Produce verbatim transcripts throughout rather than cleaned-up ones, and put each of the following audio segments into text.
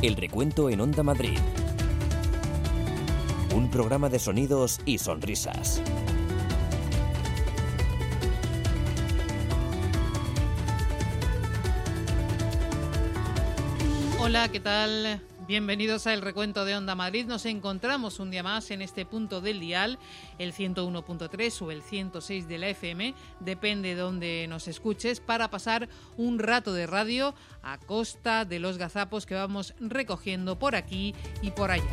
El recuento en Onda Madrid. Un programa de sonidos y sonrisas. Hola, ¿qué tal? Bienvenidos a El Recuento de Onda Madrid. Nos encontramos un día más en este punto del dial, el ciento uno punto tres o el ciento seis de la F M, depende de donde nos escuches, para pasar un rato de radio a costa de los gazapos que vamos recogiendo por aquí y por allá.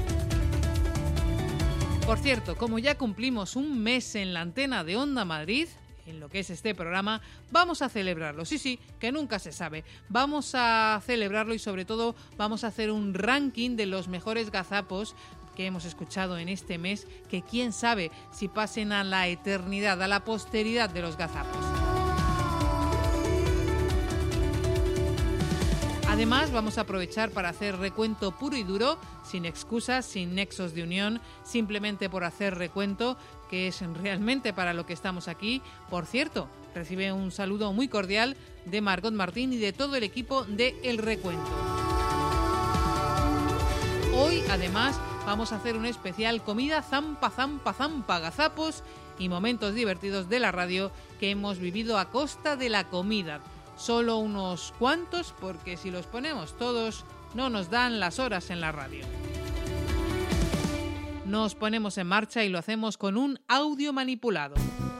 Por cierto, como ya cumplimos un mes en la antena de Onda Madrid, en lo que es este programa, vamos a celebrarlo. Sí, sí, que nunca se sabe. Vamos a celebrarlo y sobre todo vamos a hacer un ranking de los mejores gazapos que hemos escuchado en este mes, que quién sabe si pasen a la eternidad, a la posteridad de los gazapos. Además, vamos a aprovechar para hacer recuento puro y duro, sin excusas, sin nexos de unión, simplemente por hacer recuento, que es realmente para lo que estamos aquí. Por cierto, recibe un saludo muy cordial de Margot Martín y de todo el equipo de El Recuento. Hoy, además, vamos a hacer un especial comida zampa, zampa, zampa, gazapos y momentos divertidos de la radio que hemos vivido a costa de la comida. Solo unos cuantos, porque si los ponemos todos, no nos dan las horas en la radio. Nos ponemos en marcha y lo hacemos con un audio manipulado.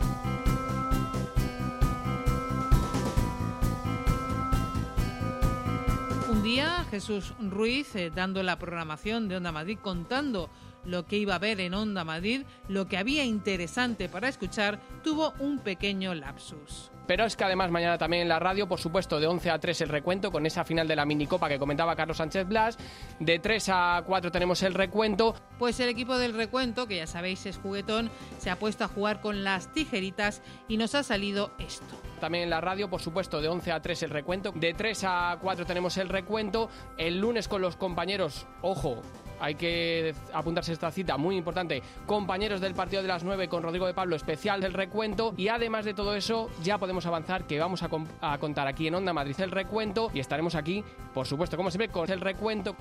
Un día, Jesús Ruiz, eh, dando la programación de Onda Madrid, contando lo que iba a ver en Onda Madrid, lo que había interesante para escuchar, tuvo un pequeño lapsus. Pero es que además mañana también en la radio, por supuesto, de once a tres el recuento con esa final de la minicopa que comentaba Carlos Sánchez Blas. De tres a cuatro tenemos el recuento. Pues el equipo del recuento, que ya sabéis es juguetón, se ha puesto a jugar con las tijeritas y nos ha salido esto. También en la radio, por supuesto, de once a tres el recuento. De tres a cuatro tenemos el recuento. El lunes con los compañeros, ojo, hay que apuntarse esta cita, muy importante, compañeros del partido de las nueve con Rodrigo de Pablo, especial del recuento. Y además de todo eso, ya podemos avanzar que vamos a, com- a contar aquí en Onda Madrid el recuento y estaremos aquí, por supuesto, como siempre, con el recuento.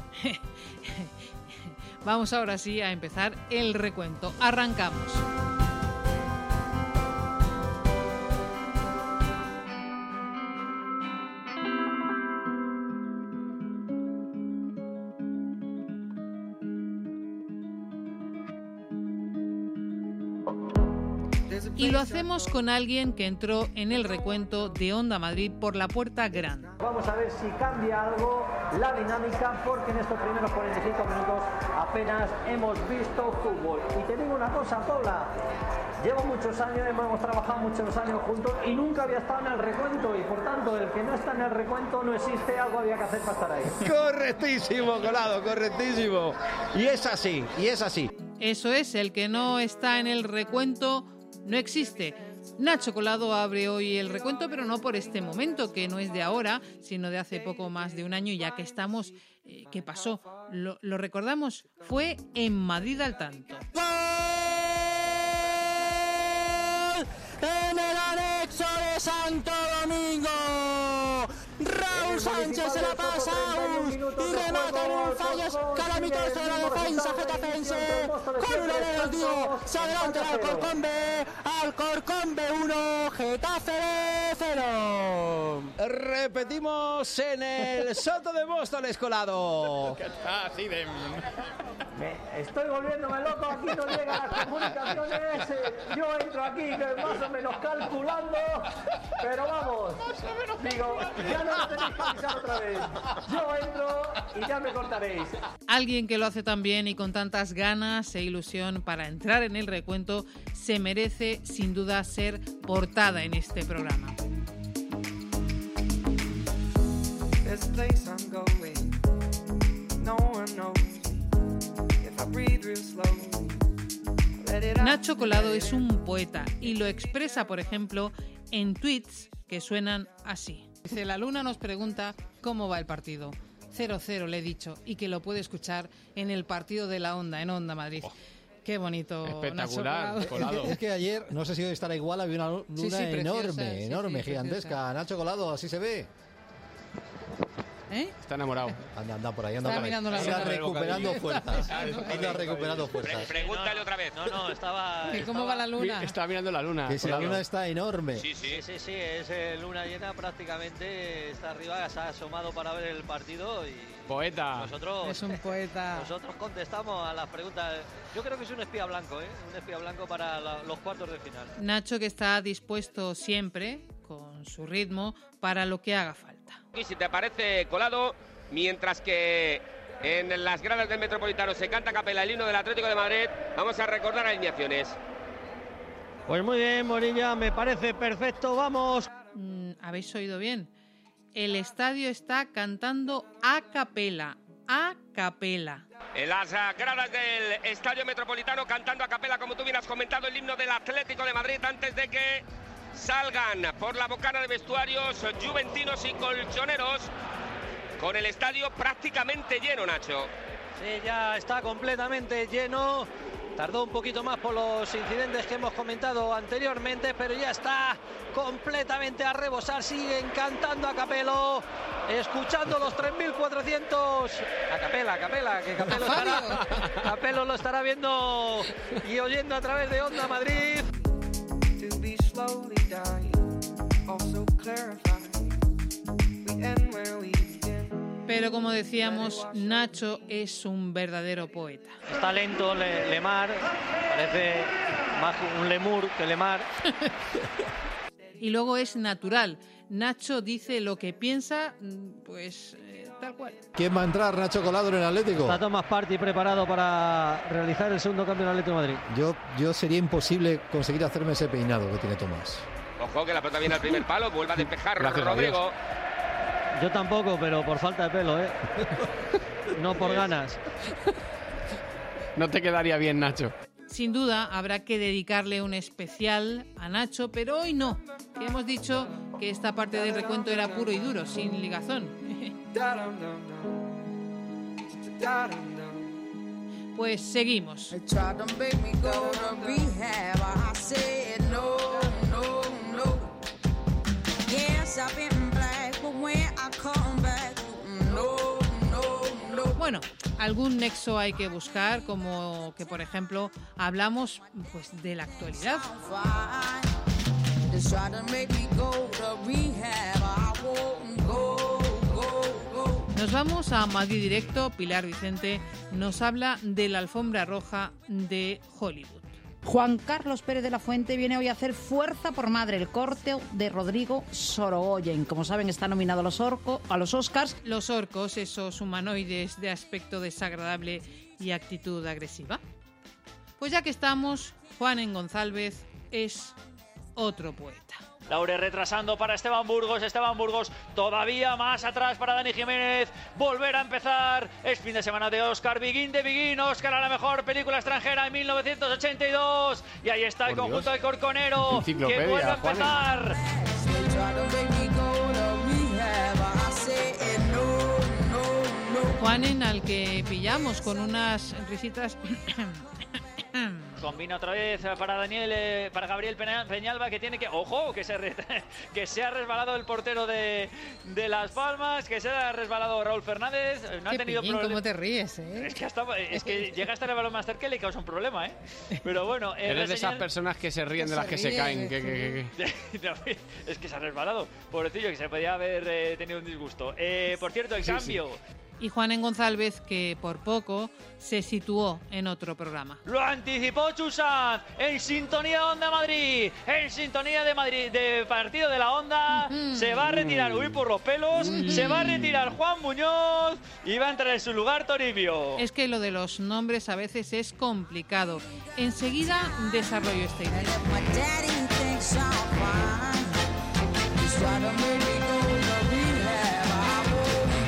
Vamos ahora sí a empezar el recuento. Arrancamos. Y lo hacemos con alguien que entró en el recuento de Onda Madrid por la puerta grande. Vamos a ver si cambia algo la dinámica, porque en estos primeros cuarenta y cinco minutos apenas hemos visto fútbol. Y te digo una cosa, Paula, llevo muchos años, hemos trabajado muchos años juntos y nunca había estado en el recuento, y por tanto el que no está en el recuento no existe, algo había que hacer para estar ahí. Correctísimo, Colado, correctísimo. Y es así, y es así. Eso es, el que no está en el recuento no existe. Nacho Colado abre hoy el recuento, pero no por este momento, que no es de ahora, sino de hace poco más de un año, ya que estamos... Eh, ¿Qué pasó? Lo, lo recordamos, fue en Madrid al tanto. ¡Gol! En el anexo de Santo Domingo. Raúl Sánchez se la pasa y remata en un fallo calamitoso de la defensa getafense. Con uno de los digo, se adelanta el Alcorcón B. Alcorcón B uno, Getafe cero. Repetimos en el Soto de Móstoles, Colado. Así de... Me estoy volviéndome loco, aquí no llegan las comunicaciones, eh, yo entro aquí que más o menos calculando, pero vamos, digo, ya no me tenéis que avisar otra vez, yo entro y ya me cortaréis. Alguien que lo hace tan bien y con tantas ganas e ilusión para entrar en el recuento se merece sin duda ser portada en este programa. There's a place I'm going, no one knows. Nacho Colado es un poeta y lo expresa, por ejemplo, en tweets que suenan así. Dice: la luna nos pregunta cómo va el partido. cero cero le he dicho, y que lo puede escuchar en el partido de la Onda, en Onda Madrid. Oh. Qué bonito. Espectacular, Nacho Colado. Es, que, es que ayer, no sé si hoy estará igual, había una luna sí, sí, enorme, preciosa, sí, enorme, sí, gigantesca. preciosa. Nacho Colado, así se ve. ¿Eh? Está enamorado. Anda, anda por ahí, anda Está por ahí. mirando la Anda luna. recuperando fuerzas. Anda recuperando fuerzas. Pregúntale otra vez. No, no, estaba... ¿Y cómo va la luna? Está mirando la luna. Que si la Colado. luna está enorme. Sí, sí. Sí, sí, sí, es eh, luna llena prácticamente, está arriba, se ha asomado para ver el partido y Poeta. nosotros, Es un poeta. nosotros contestamos a las preguntas. Yo creo que es un espía blanco, ¿eh? Un espía blanco para la- los cuartos de final. Nacho, que está dispuesto siempre, con su ritmo, para lo que haga falta. Y si te parece, Colado, mientras que en las gradas del Metropolitano se canta a capela el himno del Atlético de Madrid, vamos a recordar alineaciones. Pues muy bien, Morilla, me parece perfecto, vamos. Mm, ¿Habéis oído bien? El estadio está cantando a capela, a capela. En las ah, gradas del Estadio Metropolitano cantando a capela, como tú bien has comentado, el himno del Atlético de Madrid antes de que salgan por la bocana de vestuarios juventinos y colchoneros, con el estadio prácticamente lleno, Nacho. Sí, ya está completamente lleno. Tardó un poquito más por los incidentes que hemos comentado anteriormente, pero ya está completamente a rebosar. Siguen cantando a capelo, escuchando los tres mil cuatrocientos. A capela, a capela, que Capelo estará, Capelo lo estará viendo y oyendo a través de Onda Madrid. To be slowly dying, also clarifying. We end where we begin. Pero como decíamos, Nacho es un verdadero poeta. Está lento Le- Lemar, parece más un lemur que Lemar. Y luego es natural. Nacho dice lo que piensa, mm, pues eh, tal cual. ¿Quién va a entrar, Nacho Colado, en el Atlético? Está Tomás Party preparado para realizar el segundo cambio en el Atlético de Madrid. Yo, yo sería imposible conseguir hacerme ese peinado que tiene Tomás. Ojo que la pelota viene al primer palo, vuelve a despejar Gracias a Rodrigo. Yo tampoco, pero por falta de pelo, ¿eh? No por ganas. No te quedaría bien, Nacho. Sin duda habrá que dedicarle un especial a Nacho, pero hoy no. Que hemos dicho que esta parte del recuento era puro y duro, sin ligazón. Da-dum-dum-dum. Da-dum-dum. Pues seguimos. They tried to make me go to rehab. I said no, no, no. Yes, I've been black, but when I come back, no, no, no. Bueno, algún nexo hay que buscar, como que, por ejemplo, hablamos pues de la actualidad. Fine. They tried to make me go to rehab. I won't go, go, go. Nos vamos a Madrid Directo. Pilar Vicente nos habla de la alfombra roja de Hollywood. Juan Carlos Pérez de la Fuente viene hoy a hacer Fuerza por Madre, el corte de Rodrigo Sorogoyen. Como saben, está nominado a los, orco, a los Oscars. Los orcos, esos humanoides de aspecto desagradable y actitud agresiva. Pues ya que estamos, Juan en González es otro poeta. Laure retrasando para Esteban Burgos, Esteban Burgos todavía más atrás para Dani Jiménez, volver a empezar, es fin de semana de Oscar, Begin de Begin, Oscar a la mejor película extranjera en mil novecientos ochenta y dos, y ahí está el Por conjunto Dios. del Corconero, Enciclopedia, que vuelve a Juan. empezar. They tried to make me go to rehab. I said no, no, no. Juanen, al que pillamos con unas risitas... Combina otra vez para Daniel, eh, para Gabriel Peña- Peñalba, que tiene que, ojo, que se, re- que se ha resbalado el portero de, de Las Palmas, que se ha resbalado Raúl Fernández, eh, no ha Qué tenido pillín, problemas. cómo te ríes, ¿eh? Es que, hasta, es que llega a estar el balón más cerca y le causa un problema, ¿eh? Pero bueno, eh, Eres de esas reseñar- personas que se ríen de Que las se que se ríen, caen. Que, que- que- que- No, es que se ha resbalado, pobrecillo, que se podía haber eh, tenido un disgusto. Eh, por cierto, el Sí, cambio. Y Juan en González, que por poco se situó en otro programa. Lo anticipó Chusat en sintonía de Onda Madrid, en sintonía de Madrid, de partido de la Onda. Ujú. Se va a retirar, uy, por los pelos, se va a retirar Juan Muñoz y va a entrar en su lugar Toribio. Es que lo de los nombres a veces es complicado. Enseguida desarrollo esta idea. My daddy thinks I'm fine. They tried to make me go to rehab. I won't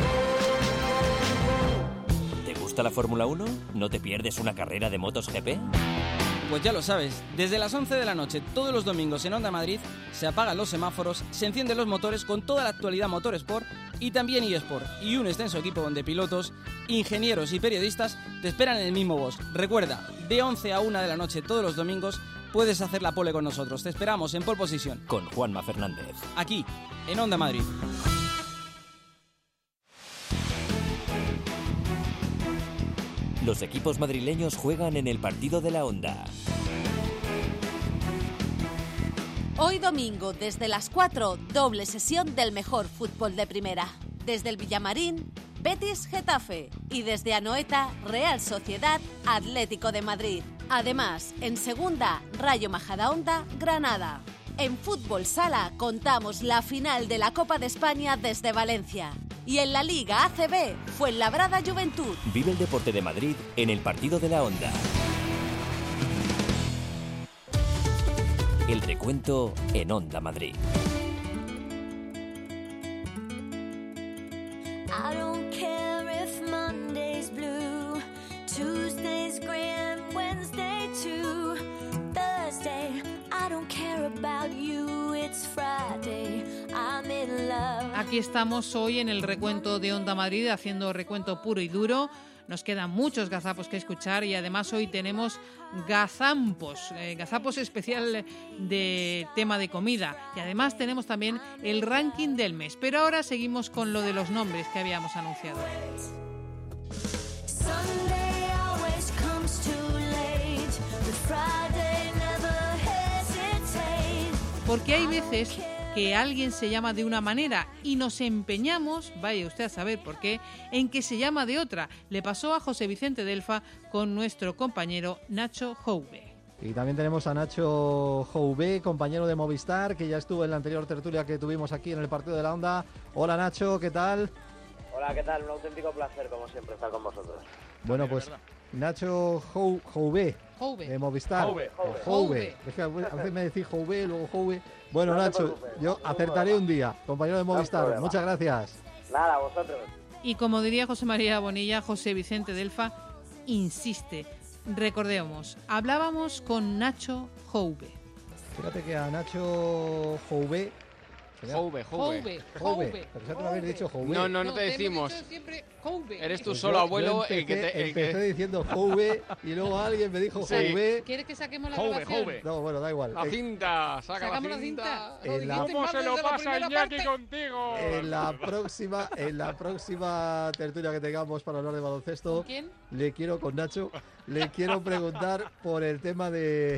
go. ¿Te gusta la Fórmula uno? ¿No te pierdes una carrera de motos G P? Pues ya lo sabes, desde las once de la noche todos los domingos en Onda Madrid se apagan los semáforos, se encienden los motores con toda la actualidad Motorsport y también eSport, y un extenso equipo de pilotos, ingenieros y periodistas te esperan en el mismo box. Recuerda, de once a una de la noche todos los domingos puedes hacer la pole con nosotros. Te esperamos en Pole Position, Con Juanma Fernández. aquí, en Onda Madrid. Los equipos madrileños juegan en el partido de la Onda. Hoy domingo, desde las cuatro, doble sesión del mejor fútbol de primera. Desde el Villamarín, Betis Getafe, y desde Anoeta, Real Sociedad Atlético de Madrid. Además, en segunda, Rayo Majadahonda Granada. En Fútbol Sala contamos la final de la Copa de España desde Valencia. Y en la Liga A C B, Fuenlabrada Juventud. Vive el deporte de Madrid en el partido de la Onda. El recuento en Onda Madrid. I don't care if Monday's blue, Tuesday's grand, Wednesday too, Thursday, I don't care about you, it's Friday, I'm in love. Aquí estamos hoy en el recuento de Onda Madrid, haciendo recuento puro y duro. Nos quedan muchos gazapos que escuchar y además hoy tenemos gazampos, eh, gazapos especial de tema de comida. Y además tenemos también el ranking del mes. Pero ahora seguimos con lo de los nombres que habíamos anunciado. Porque hay veces que alguien se llama de una manera y nos empeñamos, vaya usted a saber por qué, en que se llama de otra. Le pasó a José Vicente Delfa con nuestro compañero Nacho Jouve. Y también tenemos a Nacho Jouve, compañero de Movistar, que ya estuvo en la anterior tertulia que tuvimos aquí en el partido de la Onda. Hola Nacho, ¿qué tal? Hola, ¿qué tal? Un auténtico placer, como siempre, estar con vosotros. Bueno, pues Nacho Jou, Jouve, de Movistar. Jouve, Jouve. Jouve. Es que a veces me decís Jouve, luego Jouve. Bueno, no Nacho, yo acertaré un día, compañero de Movistar. No Muchas gracias. Nada, a vosotros. Y como diría José María Bonilla, José Vicente Delfa insiste. Recordemos, hablábamos con Nacho Jouve. Fíjate que a Nacho Jouve... Jouve, Jouve. Jouve. Pero ya te lo habéis dicho Jouve. No, no, no te decimos. Eres tú solo, Yo- abuelo, yo empecé, el que te... el empecé que- diciendo Jouve y luego alguien me dijo Sí. Jouve. ¿Quieres que saquemos la Jouve, grabación? Jouve. No, bueno, da igual. La Eh, cinta, saca Sacamos la la cinta. cinta. En la- ¿Cómo se lo pasa Iñaki contigo? En la próxima, en la próxima tertulia que tengamos para hablar de baloncesto, ¿Con quién? le quiero con Nacho, le quiero preguntar por el tema de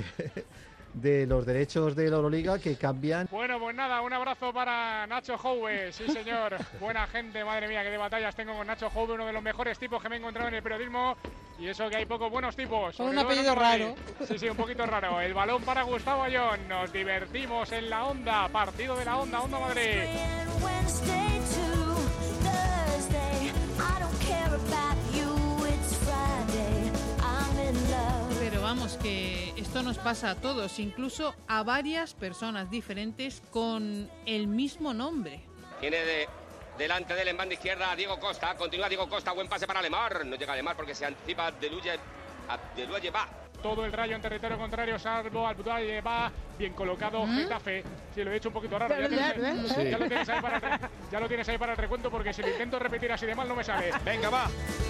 de los derechos de la Euroliga que cambian. Bueno, pues nada, un abrazo para Nacho Jouve, sí señor, buena gente, madre mía, qué de batallas tengo con Nacho Jouve, uno de los mejores tipos que me he encontrado en el periodismo, y eso que hay pocos buenos tipos. Con sobre un todo en apellido Onda Madrid. raro. Sí, sí, un poquito raro. El balón para Gustavo Ayón, nos divertimos en la Onda, partido de la Onda, Onda Madrid. Wednesday to Thursday, I don't care about you, it's Friday, I'm in love. Pero vamos, que esto nos pasa a todos, incluso a varias personas diferentes con el mismo nombre. Tiene de, delante de él en banda izquierda a Diego Costa. Continúa Diego Costa. Buen pase para Lemar. No llega Lemar porque se anticipa Deluye. Deluye va. Todo el Rayo en territorio contrario, salvo Abdoulaye va bien colocado Getafe. Sí, lo he hecho un poquito raro. Ya, tienes, Sí. ya lo tienes ahí para el, re- ya lo tienes ahí para el recuento porque si lo intento repetir así de mal no me sale. Venga, va.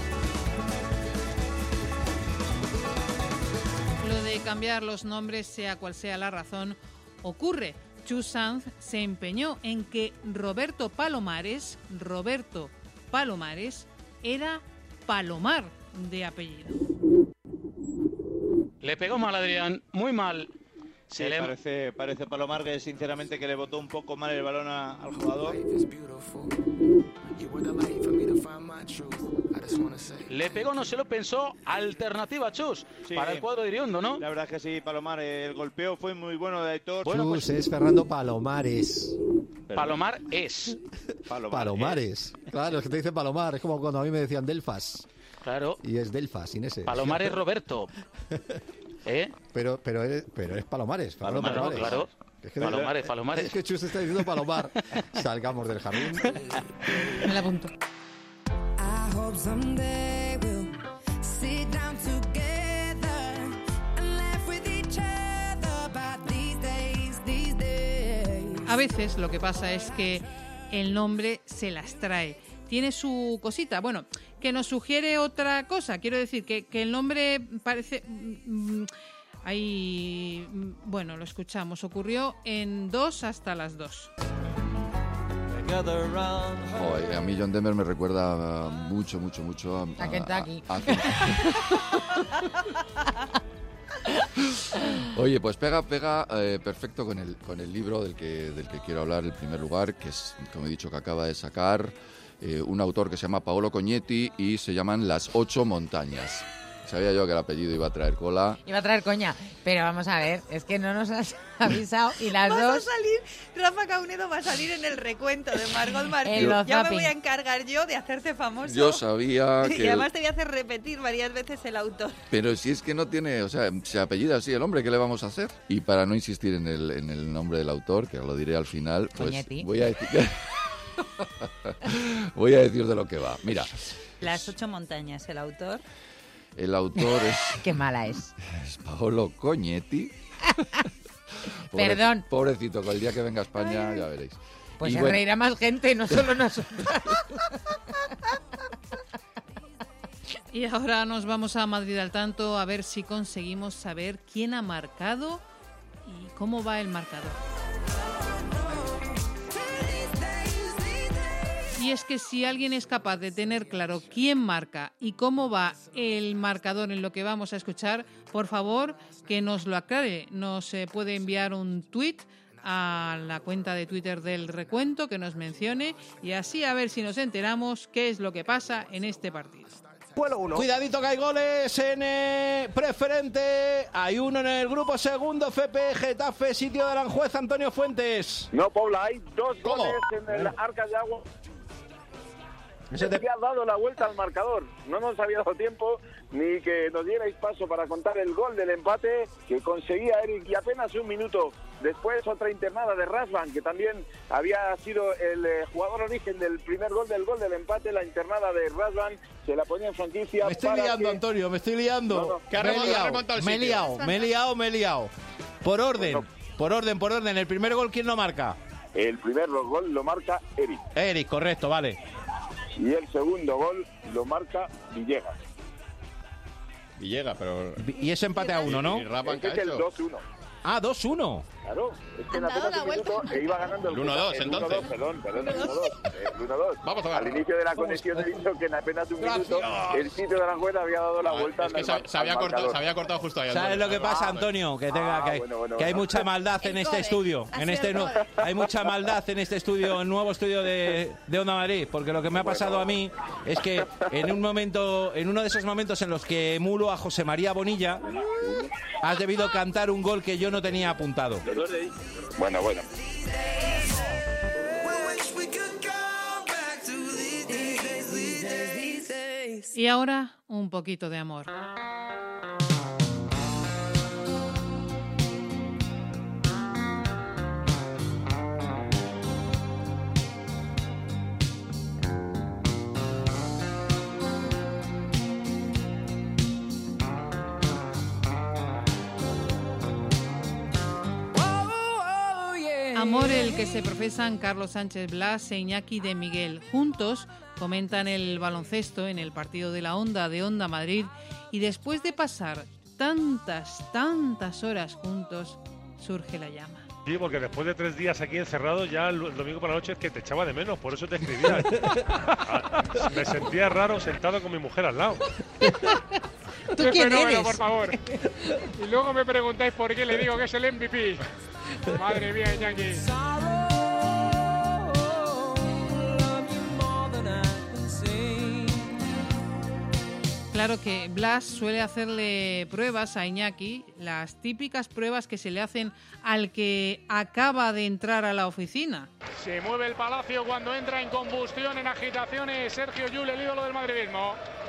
Lo de cambiar los nombres, sea cual sea la razón, ocurre. Chu Sanz se empeñó en que Roberto Palomares, Roberto Palomares, era Palomar de apellido. Le pegó mal Adrián, muy mal. Sí, Se le- parece, parece Palomar que sinceramente que le botó un poco mal el balón a- al jugador. Le pegó, no se lo pensó, alternativa Chus Sí. para el cuadro de Iriondo, ¿no? La verdad es que sí, Palomar, el golpeo fue muy bueno de Aitor. Bueno, Chus, pues- es Fernando Palomares. Palomar es. Palomar, Palomares. Claro, es que te dicen Palomar, es como cuando a mí me decían Delfas. Claro. Y es Delfas, sin ese. Palomar es Roberto. ¿Eh? Pero, pero, es, pero es Palomares. Fernando Palomar, Palomares. claro. Es que Palomares, Palomares. Es que Chus está diciendo Palomar. Salgamos del jardín. Me la apunto. I hope someday we'll sit down together and laugh with each other about these days, these days. A veces lo que pasa es que el nombre se las trae. Tiene su cosita, bueno, que nos sugiere otra cosa. Quiero decir que, que el nombre parece... mm, mm, ahí, mm, bueno, lo escuchamos. Ocurrió en dos hasta las dos. gather round. Joder, a mí John Denver me recuerda mucho, mucho, mucho a, A Kentucky. a- a- Oye, pues pega, pega eh, perfecto con el, con el libro del que, del que quiero hablar, el primer lugar, que es, como he dicho, que acaba de sacar eh, un autor que se llama Paolo Cognetti y se llaman Las Ocho Montañas. Sabía yo que el apellido iba a traer cola. Iba a traer coña, pero vamos a ver, es que no nos has avisado y las Vas dos... a salir, Rafa Caunedo va a salir en el recuento de Margot Martín. En los Ya me zapping. voy a encargar yo de hacerte famoso. Yo sabía Y que... además te voy a hacer repetir varias veces el autor. Pero si es que no tiene, o sea, se apellida así el hombre, ¿qué le vamos a hacer? Y para no insistir en el, en el nombre del autor, que lo diré al final, pues Cognetti. voy a decir... voy a decir de lo que va. Mira, Las ocho montañas, el autor. el autor es... Qué mala es. Es Paolo Cognetti. Perdón. Pobrecito, con el día que venga a España ya veréis. Pues Y se bueno, reirá más gente, no solo nosotros. Y ahora nos vamos a Madrid al tanto a ver si conseguimos saber quién ha marcado y cómo va el marcador. Y es que si alguien es capaz de tener claro quién marca y cómo va el marcador en lo que vamos a escuchar, por favor, que nos lo aclare. Nos eh, puede enviar un tuit a la cuenta de Twitter del Recuento, que nos mencione, y así a ver si nos enteramos qué es lo que pasa en este partido. Cuidadito que hay goles en eh, preferente. Hay uno en el grupo segundo, F P, Getafe, sitio de Aranjuez, Antonio Fuentes. No, Paula, hay dos ¿Cómo? goles en el Arcas de Agua. Ese te- que ha dado la vuelta al marcador. No nos había dado tiempo ni que nos dierais paso para contar el gol del empate que conseguía Eric, y apenas un minuto después otra internada de Rasvan, que también había sido el eh, jugador origen del primer gol del gol del empate. La internada de Rasvan se la ponía en franquicia. Me estoy para liando, que- Antonio, me estoy liando. No, no. Que ha Me he remontado, liado, ha remontado el me he sitio. liado, me he liado, me he liado. Por orden, por orden, por orden. El primer gol, ¿quién lo marca? El primer gol lo marca Eric. Eric, correcto, vale. Y el segundo gol lo marca Villegas. Villegas, pero... Y ese empate a uno, ¿no? Este es el dos uno. Ah, dos uno. Claro, es que en Han dado apenas la un minuto vuelta. e iba ganando el El uno dos, el entonces. uno dos, perdón, perdón, el uno dos. El uno dos. Vamos a ver. Al inicio de la conexión he dicho que en apenas un minuto el sitio de la juega había dado la vuelta Es que al se, mar- se había al cortado, marcador. se había cortado justo ahí. ¿Sabes lo que pasa, Antonio? Que, tenga, Ah, que, hay, bueno, bueno, que hay bueno. mucha maldad en El este gol, estudio. ha En sido este el nu- gol. hay mucha maldad en este estudio, el nuevo estudio de, de Onda Madrid. Porque lo que me ha pasado a mí es que en un momento, en uno de esos momentos en los que emulo a José María Bonilla, has debido cantar un gol que yo no tenía apuntado. Bueno, bueno. Y ahora, un poquito de amor. Amor el que se profesan Carlos Sánchez Blas e Iñaki de Miguel. Juntos comentan el baloncesto en el partido de la Onda de Onda Madrid, y después de pasar tantas, tantas horas juntos, surge la llama. Sí, porque después de tres días aquí encerrados, ya el el domingo por la noche es que te echaba de menos, por eso te escribía. Ah, me sentía raro sentado con mi mujer al lado. ¿Tú Qué quién fenómeno, eres? por favor. Y luego me preguntáis por qué le digo que es el M V P. Madre mía, Iñaki. Claro que Blas suele hacerle pruebas a Iñaki, las típicas pruebas que se le hacen al que acaba de entrar a la oficina. Se mueve el Palacio cuando entra en combustión, en agitaciones, Sergio Llull, el ídolo del madridismo.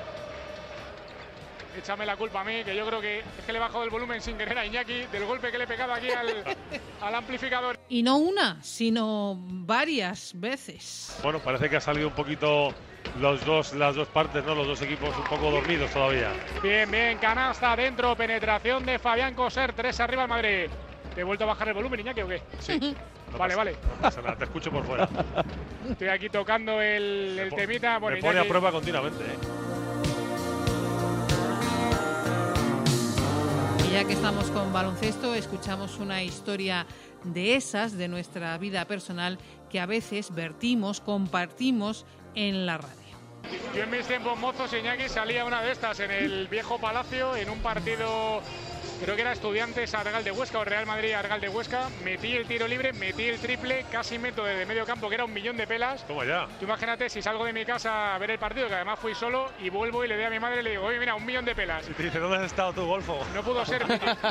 Échame la culpa a mí, que yo creo que es que le he bajado el volumen sin querer a Iñaki del golpe que le he pegado aquí al, al amplificador. Y no una, sino varias veces. Bueno, parece que ha salido un poquito los dos, las dos partes, ¿no? Los dos equipos un poco dormidos todavía. Bien, bien, canasta adentro, penetración de Fabián Coser, tres arriba el Madrid. ¿Te he vuelto a bajar el volumen, Iñaki, o qué? Sí. No vale, pasa, vale. No pasa nada, te escucho por fuera. Estoy aquí tocando el, el temita. Bueno, Me pone Iñaki, a prueba continuamente, ¿eh? Y ya que estamos con baloncesto, escuchamos una historia de esas, de nuestra vida personal, que a veces vertimos, compartimos en la radio. Yo en mis tiempos mozos, Iñaki, salía una de estas en el viejo Palacio, en un partido, creo que era Estudiantes Argal de Huesca o Real Madrid Argal de Huesca, metí el tiro libre, metí el triple, casi meto desde medio campo, que era un millón de pelas. Toma ya. Tú imagínate si salgo de mi casa a ver el partido, que además fui solo, y vuelvo y le doy a mi madre y le digo, oye, mira, un millón de pelas. Y te dice, ¿dónde has estado tú, Golfo? No pudo ser, me, lle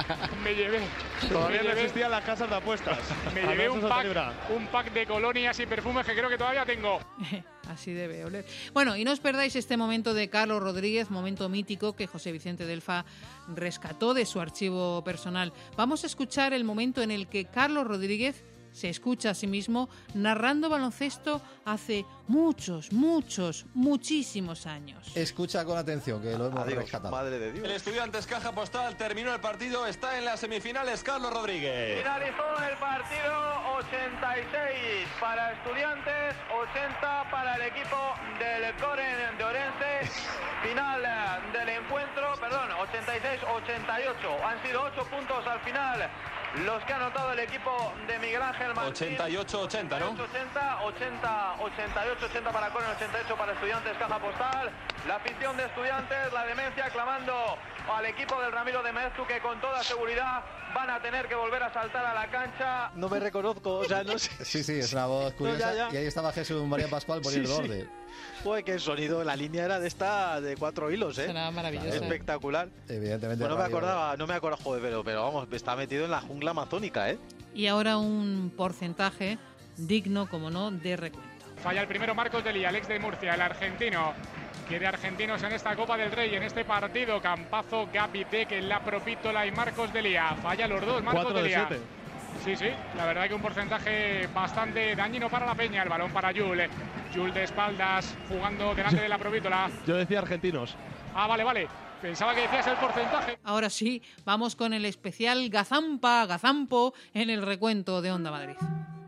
me llevé. Todavía me no llevé, existían las casas de apuestas. Me llevé un pack, un pack de colonias y perfumes que creo que todavía tengo. Así debe oler. Bueno, y no os perdáis este momento de Carlos Rodríguez, momento mítico que José Vicente Delfa rescató de su archivo personal. Vamos a escuchar el momento en el que Carlos Rodríguez se escucha a sí mismo narrando baloncesto hace muchos, muchos, muchísimos años. Escucha con atención, que lo hemos Adiós, rescatado. Madre de Dios. El Estudiantes Caja Postal terminó el partido, está en las semifinales Carlos Rodríguez. Finalizó el partido ochenta y seis para Estudiantes, ochenta para el equipo del Coren de Orense. Final del encuentro, perdón, ochenta y seis ochenta y ocho. Han sido ocho puntos al final los que ha anotado el equipo de Miguel Ángel Martín. ochenta y ocho ochenta, ¿no? ochenta, ochenta, ochenta y ocho, ochenta para Coren, ochenta y ocho para Estudiantes Caja Postal. La afición de Estudiantes, la demencia, clamando al equipo del Ramiro de Maeztu, que con toda seguridad van a tener que volver a saltar a la cancha. No me reconozco, o sea, no sé. Sí, sí, es una voz curiosa. No, ya, ya. Y ahí estaba Jesús María Pascual poniendo Sí, sí. orden. Joder, qué sonido. La línea era de esta de cuatro hilos, ¿eh? Sonaba maravilloso. Espectacular. Evidentemente. Bueno, no me radio. acordaba, no me acordaba, joder, pero, pero vamos, está metido en la jungla amazónica, ¿eh? Y ahora un porcentaje digno, como no, de recuento. Falla el primero Marcos Delía, el ex de Murcia, el argentino. Quiere argentinos en esta Copa del Rey, en este partido. Campazo, Gapitek, La Propítola y Marcos Delía. Falla los dos, Marcos cuatro de Delía. siete. Sí, sí, la verdad que un porcentaje bastante dañino para la Peña. El balón para Yul. Yul de espaldas, jugando delante de La Propítola. Yo decía argentinos. Ah, vale, vale. Pensaba que decías el porcentaje. Ahora sí, vamos con el especial Gazampa, Gazampo en el recuento de Onda Madrid.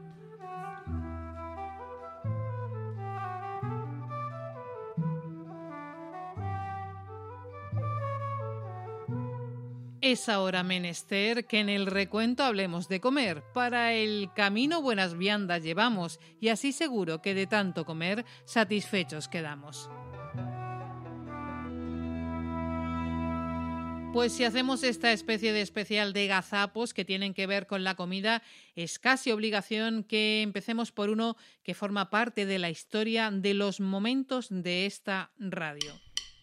Es ahora menester que en el recuento hablemos de comer. Para el camino buenas viandas llevamos, y así seguro que de tanto comer satisfechos quedamos. Pues si hacemos esta especie de especial de gazapos que tienen que ver con la comida, es casi obligación que empecemos por uno que forma parte de la historia de los momentos de esta radio.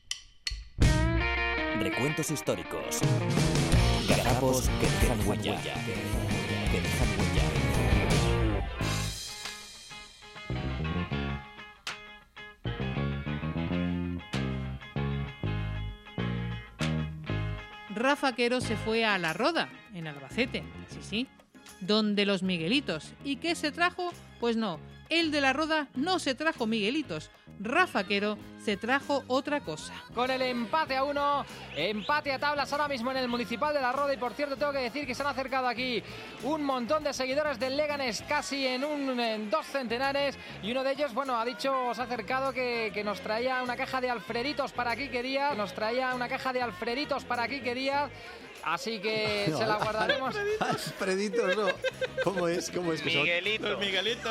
Recuentos históricos. Gazapos que dejan huella. Que dejan huella. Rafa Quero se fue a La Roda, en Albacete, sí, sí, donde los Miguelitos. ¿Y qué se trajo? Pues no, el de La Roda no se trajo Miguelitos. Rafa Quero se trajo otra cosa. Con el empate a uno, empate a tablas ahora mismo en el Municipal de La Roda. Y por cierto tengo que decir que se han acercado aquí un montón de seguidores del Leganés, casi en, un, en dos centenares. Y uno de ellos, bueno, ha dicho, se ha acercado que, que nos traía una caja de Alfreditos para Quique Díaz. Nos traía una caja de Alfreditos para Quique Díaz. Así que No, se la guardaremos. Alfreditos, no. ¿Cómo es? ¿Cómo es que son? Miguelito. Miguelito.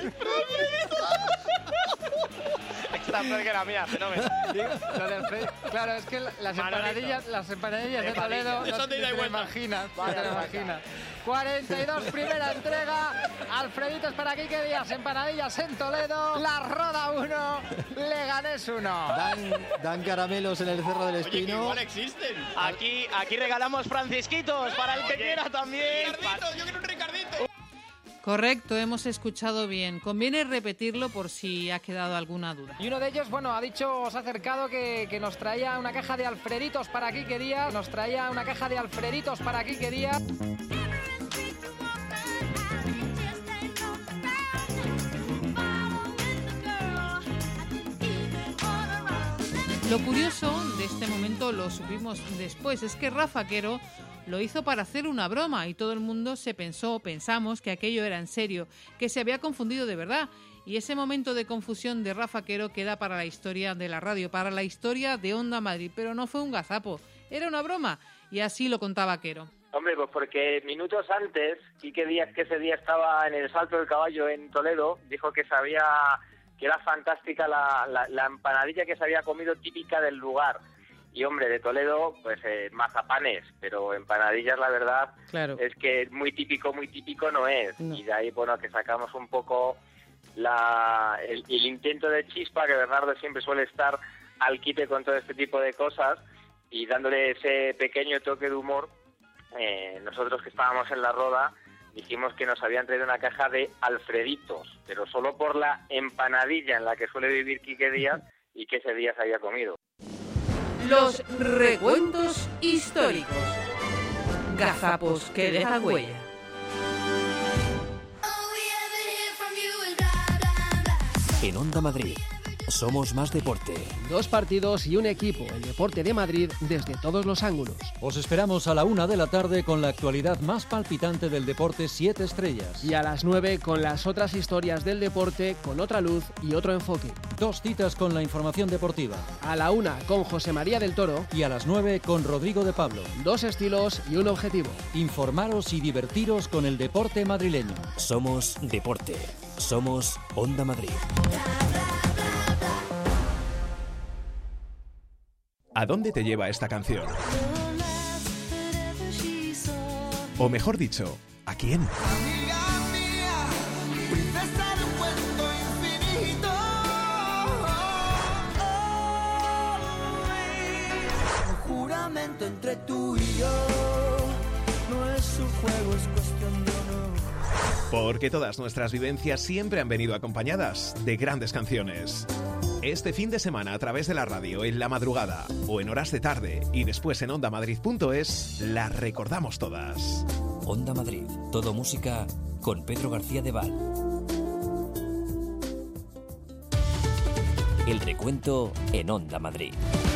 Está peor que la mía, fenómeno. Lo de Alfred- claro, es que las Manolito. empanadillas, las empanadillas de Toledo, Eso no te te, da te lo igual. imaginas, no Vaya te lo vaca. imaginas. cuarenta y dos, primera entrega. Alfreditos para Quique Díaz, empanadillas en Toledo. La Roda uno, Leganés uno. Dan, dan caramelos en el Cerro del Espino. existen. Aquí, aquí regalamos francisquitos para el que quiera también. yo quiero un Ricardito. Correcto, hemos escuchado bien. Conviene repetirlo por si ha quedado alguna duda. Y uno de ellos, bueno, ha dicho, se ha acercado que, que nos traía una caja de Alfreditos para Quique Díaz. Nos traía una caja de Alfreditos para Quique Díaz. Lo curioso de este momento, lo supimos después, es que Rafa Quero lo hizo para hacer una broma y todo el mundo se pensó, pensamos que aquello era en serio, que se había confundido de verdad. Y ese momento de confusión de Rafa Quero queda para la historia de la radio, para la historia de Onda Madrid, pero no fue un gazapo, era una broma y así lo contaba Quero. Hombre, pues porque minutos antes, Quique Díaz, que ese día estaba en el Salto del Caballo en Toledo, dijo que sabía que era fantástica la, la, la empanadilla que se había comido típica del lugar. Y hombre, de Toledo, pues eh, mazapanes, pero empanadillas, la verdad, claro. es que muy típico, muy típico no es. No. Y de ahí, bueno, que sacamos un poco la, el, el intento de chispa, que Bernardo siempre suele estar al quite con todo este tipo de cosas, y dándole ese pequeño toque de humor. Eh, nosotros que estábamos en la roda dijimos que nos habían traído una caja de Alfreditos, pero solo por la empanadilla en la que suele vivir Quique Díaz y que ese día se había comido. Los recuentos históricos. Gazapos que dejan huella. En Onda Madrid, somos más deporte. Dos partidos y un equipo, el Deporte de Madrid, desde todos los ángulos. Os esperamos a la una de la tarde con la actualidad más palpitante del deporte siete estrellas. Y a las nueve con las otras historias del deporte con otra luz y otro enfoque. Dos citas con la información deportiva. A la una con José María del Toro. Y a las nueve con Rodrigo de Pablo. Dos estilos y un objetivo. Informaros y divertiros con el deporte madrileño. Somos deporte. Somos Onda Madrid. ¿A dónde te lleva esta canción? O mejor dicho, ¿a quién? Juramento entre tú y yo, no es un juego, es cuestión de honor. Porque todas nuestras vivencias siempre han venido acompañadas de grandes canciones. Este fin de semana a través de la radio, en la madrugada o en horas de tarde y después en onda madrid punto es, las recordamos todas. Onda Madrid, todo música con Pedro García de Val. El recuento en Onda Madrid.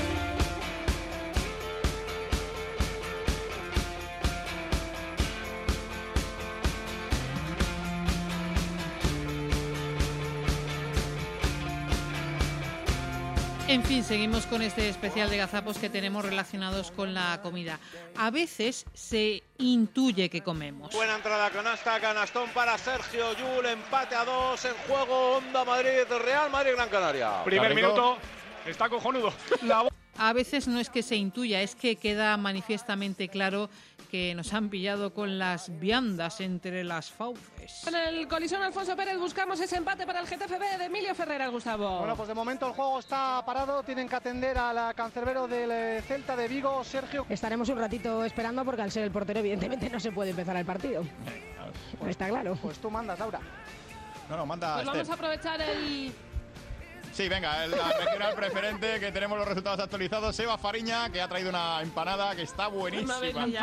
En fin, seguimos con este especial de gazapos que tenemos relacionados con la comida. A veces se intuye que comemos. Buena entrada canasta, canastón para Sergio Llull, empate a dos en juego, Onda Madrid, Real Madrid, Gran Canaria. Primer minuto, está cojonudo. La... A veces no es que se intuya, es que queda manifiestamente claro que nos han pillado con las viandas entre las fauces. En el colisión Alfonso Pérez buscamos ese empate para el G T F B de Emilio Ferreras, Gustavo. Bueno, pues de momento el juego está parado, tienen que atender al cancerbero del Celta de Vigo, Sergio. Estaremos un ratito esperando porque al ser el portero evidentemente no se puede empezar el partido. Pues, está claro. Pues tú mandas, Laura. No, no, manda Pues vamos a aprovechar el... Sí, venga, el la regional preferente, que tenemos los resultados actualizados. Seba Fariña, que ha traído una empanada que está buenísima.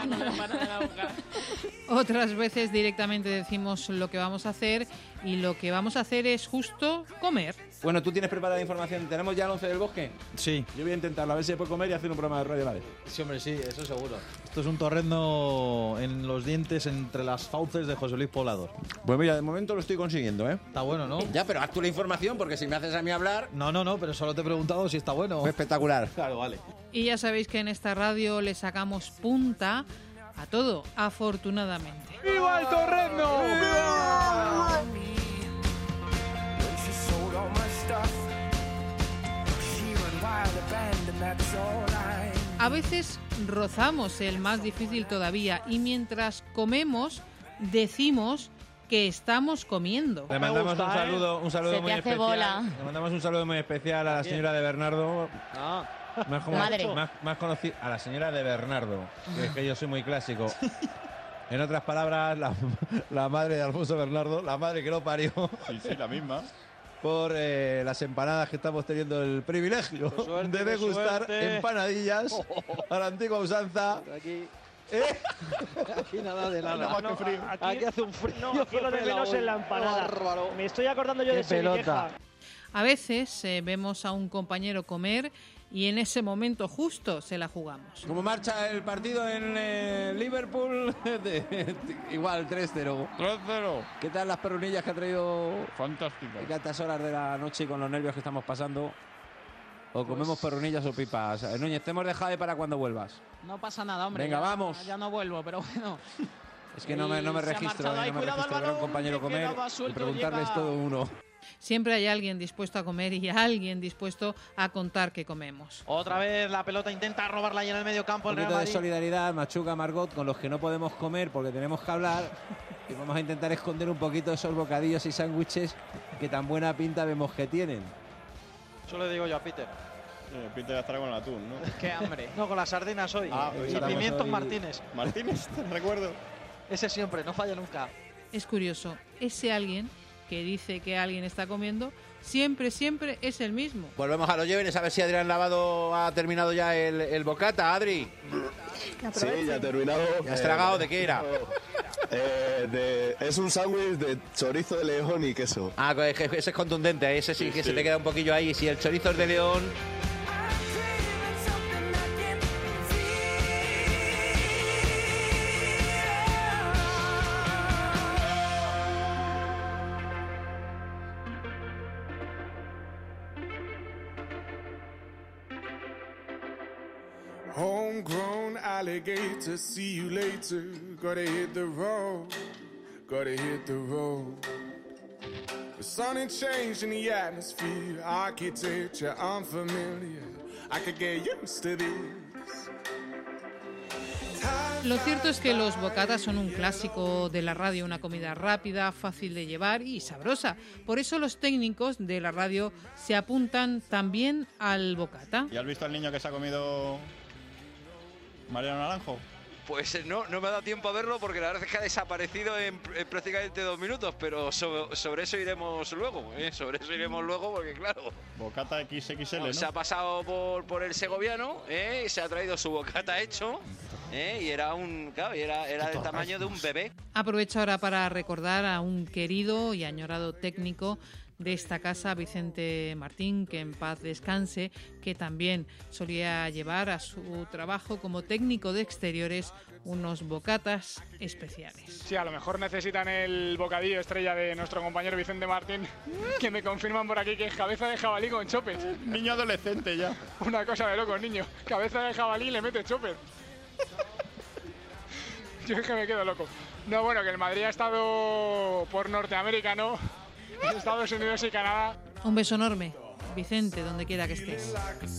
Otras veces directamente decimos lo que vamos a hacer y lo que vamos a hacer es justo comer. Bueno, tú tienes preparada la información. ¿Tenemos ya el once del Bosque? Sí. Yo voy a intentarlo, a ver si se puede comer y hacer un programa de radio a la vez. Sí, hombre, sí, eso seguro. Esto es un torrendo en los dientes entre las fauces de José Luis Poblador. Pues mira, de momento lo estoy consiguiendo, ¿eh? Está bueno, ¿no? Ya, pero haz tú la información, porque si me haces a mí hablar... No, no, no, pero solo te he preguntado si está bueno. Espectacular. Claro, vale. Y ya sabéis que en esta radio le sacamos punta a todo, afortunadamente. ¡Viva el torrendo! ¡Viva! A veces rozamos el más difícil todavía y mientras comemos decimos que estamos comiendo. Le mandamos un saludo, un saludo Se muy te hace especial. bola. Le mandamos un saludo muy especial a la señora de Bernardo. Más, como- Madre. más, más conocida, a la señora de Bernardo, que es que yo soy muy clásico. En otras palabras, la, la madre de Alfonso Bernardo, la madre que lo parió. Sí, sí, la misma. Por eh, las empanadas que estamos teniendo el privilegio Qué suerte, de qué degustar suerte. empanadillas a la antigua usanza. Aquí, ¿Eh? aquí nada de nada. No, no, frío. aquí- Aquí hace un frío. No, aquí lo de menos en la empanada. Bárbaro. Me estoy acordando yo Qué de Sevilleja. pelota. A veces eh, vemos a un compañero comer y en ese momento justo se la jugamos. ¿Cómo marcha el partido en eh, Liverpool? De- igual, tres cero. tres cero. ¿Qué tal las perrunillas que ha traído Fantástico. a estas horas de la noche y con los nervios que estamos pasando? o comemos perronillas o pipas. Eh, Núñez, te hemos dejado para cuando vuelvas. No pasa nada, hombre. Venga, ya, vamos. Ya no vuelvo, pero bueno. Es que no me, no me registro, eh, no me registro ver a un compañero comer y preguntarles llega... todo uno. Siempre hay alguien dispuesto a comer y alguien dispuesto a contar que comemos. Otra vez la pelota intenta robarla ahí en el medio campo. Un poquito de solidaridad, Machuca, Margot, con los que no podemos comer porque tenemos que hablar. Y vamos a intentar esconder un poquito esos bocadillos y sándwiches que tan buena pinta vemos que tienen. Eso le digo yo a Peter. Eh, Peter ya estará con el atún, ¿no? Qué hambre. No, con las sardinas hoy. Ah, pues y pimientos hoy... Martínez. Martínez, te recuerdo. Ese siempre, no falla nunca. Es curioso, ese alguien que dice que alguien está comiendo, siempre, siempre es el mismo. Volvemos a los Llévenes a ver si Adrián Lavado ha terminado ya el, el bocata. Adri. Sí, ya he terminado. ¿Ya has tragado? ¿De qué era? Eh, de, es un sándwich de chorizo de león y queso. Ah, ese es contundente, ese sí, sí que sí. Se te queda un poquillo ahí. Si el chorizo es de león... Homegrown alligator, see you later. Gotta hit the road, gotta hit the road. The sun ain't changed in the atmosphere, architecture unfamiliar. I could get used to this. Lo cierto es que los bocatas son un clásico de la radio, una comida rápida, fácil de llevar y sabrosa. Por eso los técnicos de la radio se apuntan también al bocata. ¿Y has visto al niño que se ha comido Mariano Naranjo? Pues no, no me ha dado tiempo a verlo porque la verdad es que ha desaparecido en, en prácticamente dos minutos, pero sobre, sobre eso iremos luego, ¿eh? Sobre eso iremos luego porque claro... Bocata equis equis ele, ¿no? Se ha pasado por, por el segoviano, ¿eh? Se ha traído su bocata hecho, ¿eh? Y era un claro, y era, era del tamaño de un bebé. Aprovecho ahora para recordar a un querido y añorado técnico de esta casa, Vicente Martín, que en paz descanse, que también solía llevar a su trabajo como técnico de exteriores unos bocatas especiales. Sí, a lo mejor necesitan el bocadillo estrella de nuestro compañero Vicente Martín, que me confirman por aquí que es cabeza de jabalí con chopes. Niño adolescente ya. Una cosa de locos, niño. Cabeza de jabalí y le mete chopes. Yo es que me quedo loco. No, bueno, que el Madrid ha estado por Norteamérica, ¿no? Estados Unidos y Canadá. Un beso enorme, Vicente, donde quiera que estés.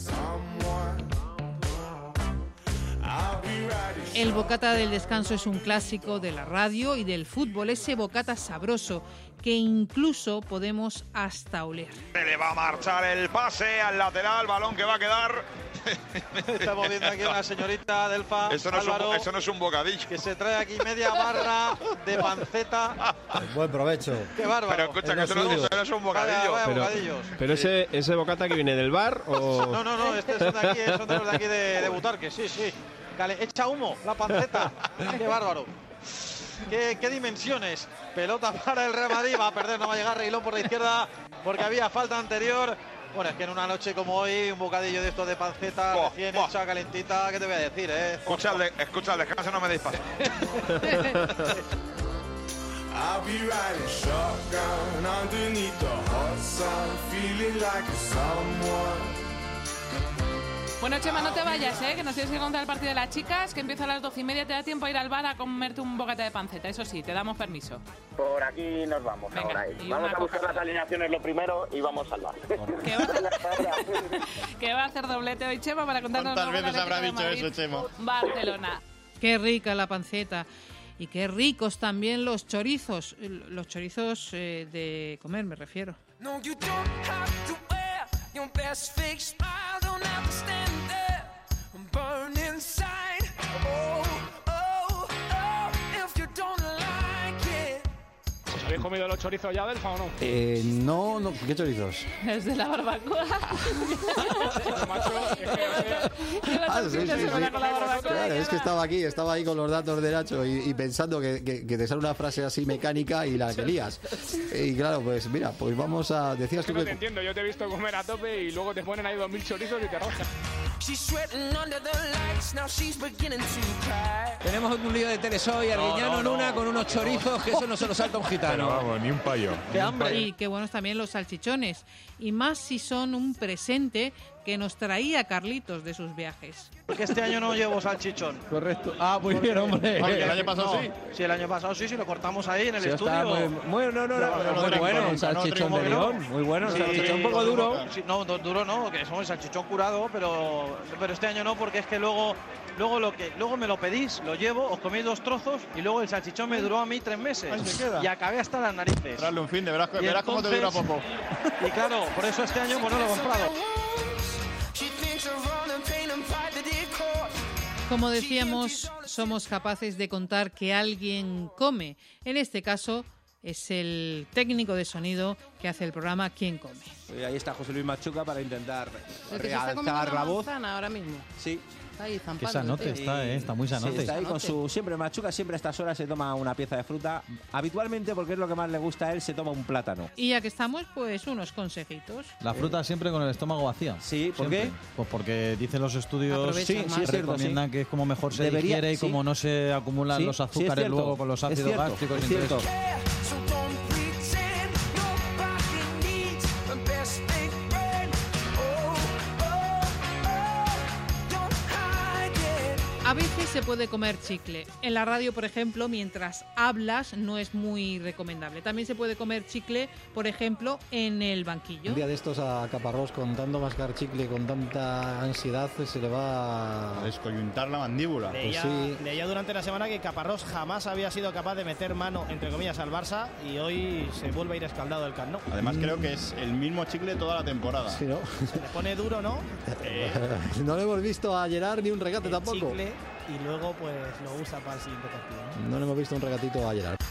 El bocata del descanso es un clásico de la radio y del fútbol, ese bocata sabroso que incluso podemos hasta oler. Se le va a marchar el pase al lateral, balón que va a quedar. Estamos viendo aquí una señorita Delfa. Eso no, Álvaro, es un, eso no es un bocadillo. Que se trae aquí media barra de panceta. Buen provecho. Qué bárbaro. Pero escucha, que eso no, eso no es un bocadillo. Vaya, vaya pero bocadillos. pero ese, ese bocata que viene del bar o... No, no, no, este son de aquí, son de los de aquí de, de Butarque, sí, sí. Cale, echa humo, la panceta. Qué bárbaro. ¿Qué, ¿Qué dimensiones? Pelota para el Real Madrid, va a perder, no va a llegar Reguilón por la izquierda porque había falta anterior. Bueno, es que en una noche como hoy, un bocadillo de estos de panceta oh, recién oh. hecha, calentita, ¿qué te voy a decir, eh? Escucha, el, escucha el descanso, no me dispares. I'll be riding shotgun underneath the hot sun, feeling like someone. Bueno, Chema, no te vayas, ¿eh? Que nos tienes que contar el partido de las chicas, que empieza a las doce y media. Te da tiempo a ir al bar a comerte un bocata de panceta. Eso sí, te damos permiso. Por aquí nos vamos. Venga, ahora. Vamos a buscar las alineaciones lo primero y vamos al bar. ¿Qué va, ¿Qué va a hacer doblete hoy, Chema, para contarnos? ¿Cuántas veces habrá dicho eso, Chema? Barcelona. Qué rica la panceta. Y qué ricos también los chorizos. Los chorizos eh, de comer, me refiero. No, you don't have to wear your best fake smile, don't have to stand there and burn inside. Oh, oh, oh, if you don't like it. ¿Os habéis comido los chorizos ya, Delfa, o no? Eh, no, no, ¿qué chorizos? Desde la barbacoa. Ah, sí, sí, sí. Claro, es que estaba aquí, estaba ahí con los datos de Nacho y, y pensando que, que, que te sale una frase así mecánica y la que lías. Y claro, pues mira, pues vamos a... Decías tú que... No que... te entiendo, yo te he visto comer a tope y luego te ponen ahí dos mil chorizos y te rojas. Tenemos un lío de Telesoy, Arguiñano en no, no, una con unos chorizos que eso no se lo salta un gitano. Pero vamos, ni un payo. ¡Qué hambre! Y qué buenos también los salchichones. Y más si son un presente que nos traía Carlitos de sus viajes. Porque este año no llevo salchichón. Correcto. Ah, muy bien, hombre. Porque el año pasado no, sí. Sí, el año pasado sí, sí, lo cortamos ahí en el Sí, está estudio. muy- muy- no, no, no, No, pero no, muy no, bueno, no, un no, salchichón no, de no, no. León, muy bueno, un Sí, salchichón un poco duro. Sí, no, do- duro no, que somos salchichón curado, pero, pero este año no, porque es que luego, luego, lo que, luego me lo pedís, lo llevo, os comí dos trozos y luego el salchichón me duró a mí tres meses. Ahí se queda. Y acabé hasta las narices. Darle un fin de verás, Y verás cómo te dura entonces- poco. Y claro, por eso este año pues no lo he comprado. Como decíamos, somos capaces de contar que alguien come. En este caso es el técnico de sonido que hace el programa ¿Quién come? Y ahí está José Luis Machuca para intentar El que se está comiendo realzar una la voz. manzana ahora mismo. Sí. Está ahí zampando. Qué sanote tío. está, ¿eh? Está muy sanote. Sí, está ahí con Sanote. su... Siempre Machuca, siempre a estas horas se toma una pieza de fruta. Habitualmente, porque es lo que más le gusta a él, se toma un plátano. Y ya que estamos, pues unos consejitos. La fruta siempre con el estómago vacío. Sí, ¿por Siempre. qué? Pues porque dicen los estudios, Aprovechas sí, más. sí, es cierto, recomiendan sí. que es como mejor se Debería- digiere y sí. como no se acumulan Sí, los sí, es azúcares cierto. luego con los Es ácidos cierto, gástricos. es entonces- cierto. A veces se puede comer chicle. En la radio, por ejemplo, mientras hablas no es muy recomendable. También se puede comer chicle, por ejemplo, en el banquillo. Un día de estos a Caparrós, con tanto mascar chicle, con tanta ansiedad, se le va a descoyuntar la mandíbula. Pues Leía, sí. leía durante la semana que Caparrós jamás había sido capaz de meter mano, entre comillas, al Barça y hoy se vuelve a ir escaldado el Camp Nou. Además creo que es el mismo chicle toda la temporada. Sí, ¿no? Se le pone duro, ¿no? No le hemos visto a Gerard ni un regate El tampoco. chicle, y luego pues lo usa para el siguiente partido, ¿no? No le hemos visto un regatito a Gerard.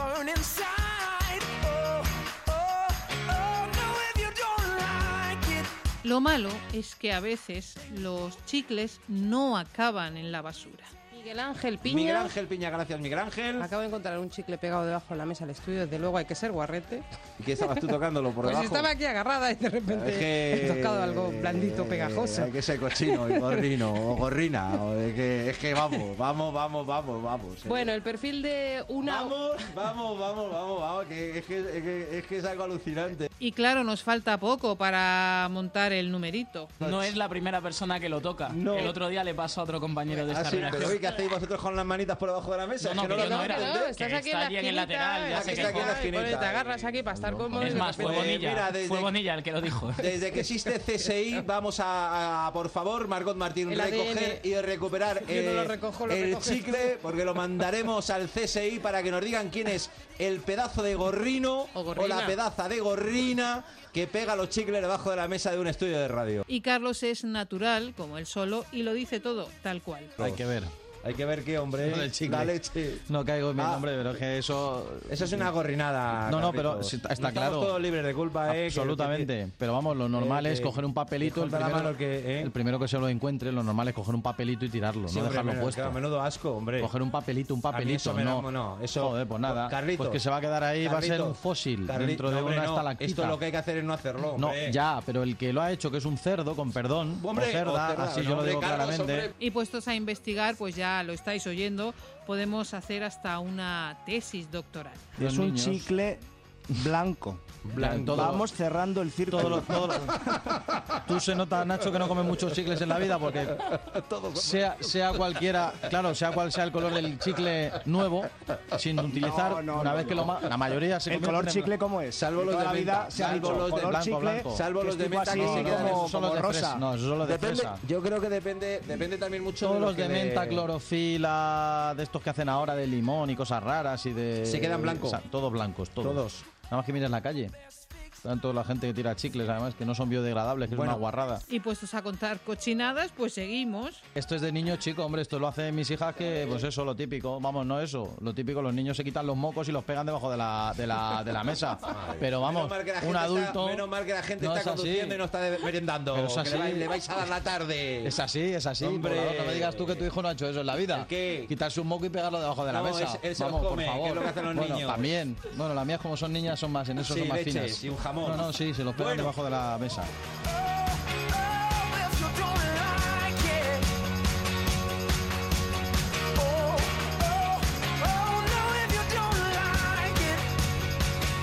Lo malo es que a veces los chicles no acaban en la basura. Miguel Ángel Piña. Miguel Ángel Piña, gracias Miguel Ángel. Acabo de encontrar un chicle pegado debajo de la mesa del estudio. Desde luego hay que ser guarrete. ¿Y qué estabas tú tocándolo por Pues debajo? estaba aquí agarrada y de repente Es que- he tocado algo blandito, pegajoso. Hay que ser cochino y gorrino o gorrina. O de que, es que vamos, vamos, vamos, vamos, vamos. eh. Bueno, el perfil de una... Vamos, vamos, vamos, vamos, vamos, que es que es, que, es que es algo alucinante. Y claro, nos falta poco para montar el numerito. No es la primera persona que lo toca. No. El otro día le pasó a otro compañero de Ah, esta sí, redacción. pero hoy, ¿qué hacéis vosotros con las manitas por debajo de la mesa? No, Es no, que que yo no lo era. acabo de No, entender. estás que aquí en está la allí en el esquinita, lateral, ya y se aquí quejó. está, y pones- esquinita. te agarras aquí para estar cómodo. Es y de más, fue repente- Bonilla. mira, desde fue que- Bonilla el que lo dijo. Desde que existe C S I, vamos a, a, por favor, Margot Martín, El A D N. recoger y recuperar Yo no lo eh, recojo, lo el recoges chicle, porque lo mandaremos al C S I para que nos digan quién es el pedazo de gorrino O o, gorrina. la pedaza de gorrina que pega los chicles debajo de la mesa de un estudio de radio. Y Carlos es natural, como él solo, y lo dice todo, tal cual. Hay que ver. Hay que ver qué, hombre, Lo del chicle. la leche. No caigo en mi Ah. nombre, pero es que eso... Eso es una gorrinada. No, no, Carlitos. pero sí, está, No está estamos claro. todos libres de culpa, eh. que- Absolutamente. Pero vamos, lo normal eh, es que- coger un papelito, que el corta la primero, mano el que, eh. el primero que se lo encuentre, lo normal es coger un papelito y tirarlo, Sí, no hombre, dejarlo menudo- puesto. claro, menudo asco, hombre. Coger un papelito, un A mí papelito, eso me no. da- no, eso- Joder, pues nada. Carlitos, pues que se va a quedar ahí, va a ser Carlitos, un fósil Carli- dentro de no, hombre, una no. estalactita. Esto lo que hay que hacer es no hacerlo, No, hombre. ya, pero el que lo ha hecho, que es un cerdo, con perdón, Hombre, o cerda, o cerda, así no, yo lo hombre, digo Carlos, claramente. hombre. Y puestos a investigar, pues ya lo estáis oyendo, podemos hacer hasta una tesis doctoral. Los Es un niños. chicle blanco. Blanco. Vamos cerrando el círculo. Todo lo- todo lo- Tú se nota, Nacho, que no comes muchos chicles en la vida porque sea, sea cualquiera, claro, sea cual sea el color del chicle nuevo, sin utilizar, No, no, una no, vez que no. lo ma- la mayoría se ¿El convierten color en- chicle cómo es? Salvo los Toda de la menta. vida se ha Salvo dicho los de color blanco, chicle, blanco. Salvo que los es de tipo menta así, que No, se no, quedan no, como, esos son los como de fresa. rosa. No, esos son los de Depende, fresa. yo creo que depende, depende también mucho Todos de lo los de que menta, le- clorofila, de estos que hacen ahora de limón y cosas raras y de... Se quedan blancos. o sea, todos blancos, todos. Todos. Nada más que mires la calle. Tanto la gente que tira chicles, además, que no son biodegradables, que Bueno. es una guarrada. Y puestos a contar cochinadas, pues seguimos. Esto es de niño chico, hombre, esto lo hacen mis hijas que, pues eso, lo típico, vamos, no eso, lo típico, los niños se quitan los mocos y los pegan debajo de la, de la, de la mesa. Pero vamos, Menos mal que la un gente adulto... está, menos mal que la gente no está es así. conduciendo y no está de- merendando. Pero es que así. le, vais, le vais a dar la tarde. Es así, es así. Hombre. Por favor, no me digas tú que tu hijo no ha hecho eso en la vida. ¿El qué? Quitarse un moco y pegarlo debajo de la No, mesa. él- él se los Vamos, come, por favor. que es lo que hacen los Bueno, niños. también. Bueno, las mías como son niñas son más, en eso Sí, son más leches finas. y un jamón. No, no, sí, se los pegan Bueno. debajo de la mesa.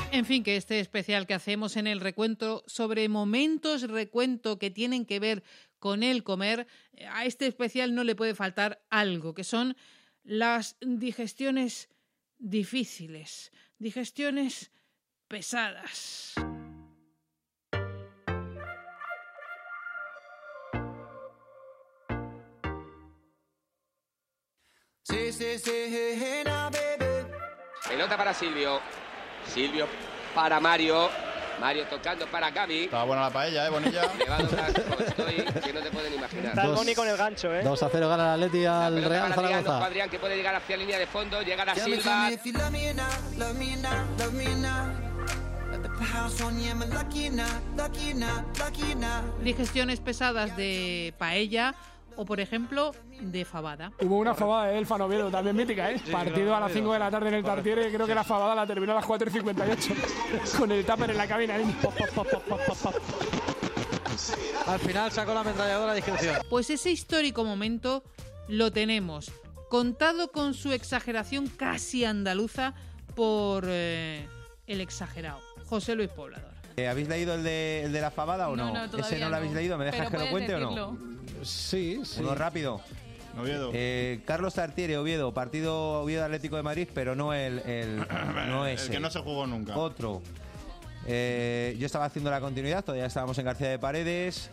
En fin, que este especial que hacemos en el recuento sobre momentos recuento que tienen que ver con el comer, a este especial no le puede faltar algo, que son las digestiones difíciles, digestiones pesadas. Sí, sí, sí, hey, now, baby. Pelota para Silvio. Silvio para Mario. Mario tocando para Gaby. Está buena la paella, ¿eh, Bonilla? Le va a dar estoy que no te pueden imaginar. Está el Boni con el gancho, ¿eh? dos a cero gana el Atleti al Pelota Real para Adrián, ojo, Zaragoza. Adrián, que puede llegar hacia la línea de fondo. Llegar a Tell me, tell Silva. me if you love me or not, love me or not, love me or not. Let the house on you, am I lucky or not, lucky or not, lucky or not. Digestiones pesadas de paella o, por ejemplo, de fabada. Hubo una fabada de Elfa Noviedo, también mítica, ¿eh? Sí, Partido claro, a las cinco de la tarde en el Tartiere, creo que la fabada la terminó a las cuatro y cincuenta y ocho. Con el tupper en la cabina. ¿eh? Pop, pop, pop, pop, pop, pop. Al final sacó la ametralladora de discreción. Pues ese histórico momento lo tenemos, contado con su exageración casi andaluza por eh, el exagerado, José Luis Poblador. Eh, ¿Habéis leído el de, el de la fabada o no? No, no, todavía ¿Ese no lo habéis no. leído? ¿Me dejas Pero que lo puedes cuente o decirlo. no? Sí, sí. Uno rápido. Oviedo. Eh, Carlos Tartiere, Oviedo, partido Oviedo Atlético de Madrid, pero no el, el no El ese. que no se jugó nunca. Otro. Eh, yo estaba haciendo la continuidad, todavía estábamos en García de Paredes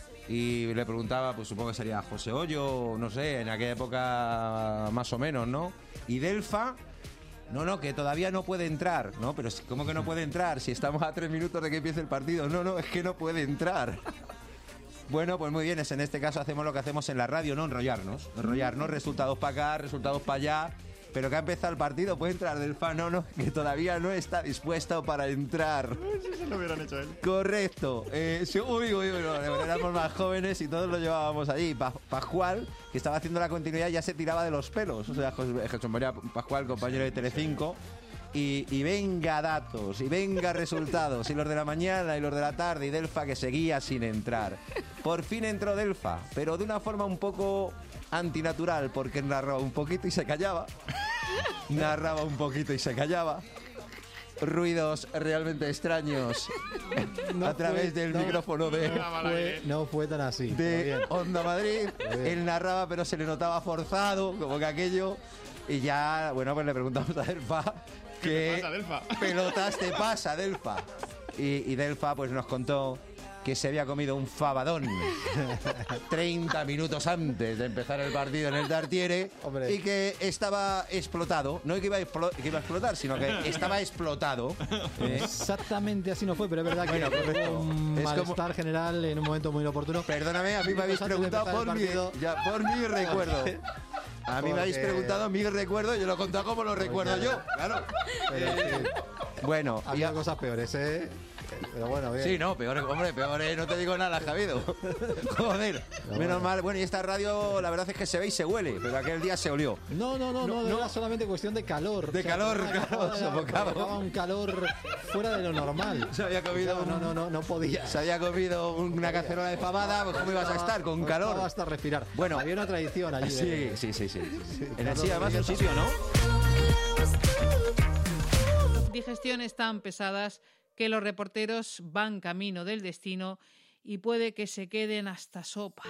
y le preguntaba, pues supongo que sería José Hoyo, no sé, en aquella época más o menos, ¿no? Y Delfa, no, no, que todavía no puede entrar, ¿no? Pero ¿cómo que no puede entrar? Si estamos a tres minutos de que empiece el partido. No, no, es que no puede entrar. Bueno, pues muy bien, es en este caso hacemos lo que hacemos en la radio, ¿no? Enrollarnos, enrollarnos, resultados para acá, resultados para allá, pero que ha empezado el partido, puede entrar Delfa, no, no, que todavía no está dispuesto para entrar. Si se lo hubieran hecho él. Correcto. Eh, sí, uy, uy, uy, no, éramos más jóvenes y todos lo llevábamos allí. Pa- Pascual, que estaba haciendo la continuidad, ya se tiraba de los pelos. O sea, José José María Pascual, compañero de Telecinco. Y, y venga datos, y venga resultados, y los de la mañana y los de la tarde, y Delfa que seguía sin entrar. Por fin entró Delfa, pero de una forma un poco antinatural, porque narraba un poquito y se callaba. Narraba un poquito y se callaba. Ruidos realmente extraños No a través fue- del no- micrófono de, no fue- no fue tan así. Muy de bien. Onda Madrid. Muy bien. Él narraba, pero se le notaba forzado, como que aquello. Y ya, bueno, pues le preguntamos a Delfa ¿Qué qué te pasa, Delfa? pelotas te pasa, Delfa. Y, y Delfa pues nos contó que se había comido un fabadón treinta minutos antes de empezar el partido en el Tartiere y que estaba explotado. No que iba, a explo- que iba a explotar, sino que estaba explotado. ¿eh? Exactamente así no fue, pero es verdad que Bueno, correcto. hubo un Es como- malestar general en un momento muy inoportuno. Perdóname, a mí me habéis Antes de preguntado empezar por el mi, partido. ya, por mi recuerdo. A mí me habéis Porque- preguntado mi recuerdo y yo lo he contado como lo recuerdo yo, claro. Pero Eh, bueno, había cosas peores, ¿eh? Pero bueno, bien. sí, no, peor, hombre, peor, eh, no te digo nada, Javido. Joder, menos mal. Bueno, y esta radio, la verdad es que se ve y se huele, pero aquel día se olió. No, no, no, no, No, era solamente cuestión de calor. De calor, era- claro, era- sofocaba. provocaba un calor fuera de lo normal. Se había comido No, no, un- no, no, no podía. Se había comido una cacerola de fabada, pues ¿cómo ibas a estar? Con calor. No basta respirar. Bueno, había una tradición allí. Sí, de- sí, sí, sí. En el Carlos sí, además, un Rodríguez. sitio, ¿no? Digestiones tan pesadas que los reporteros van camino del destino y puede que se queden hasta sopa.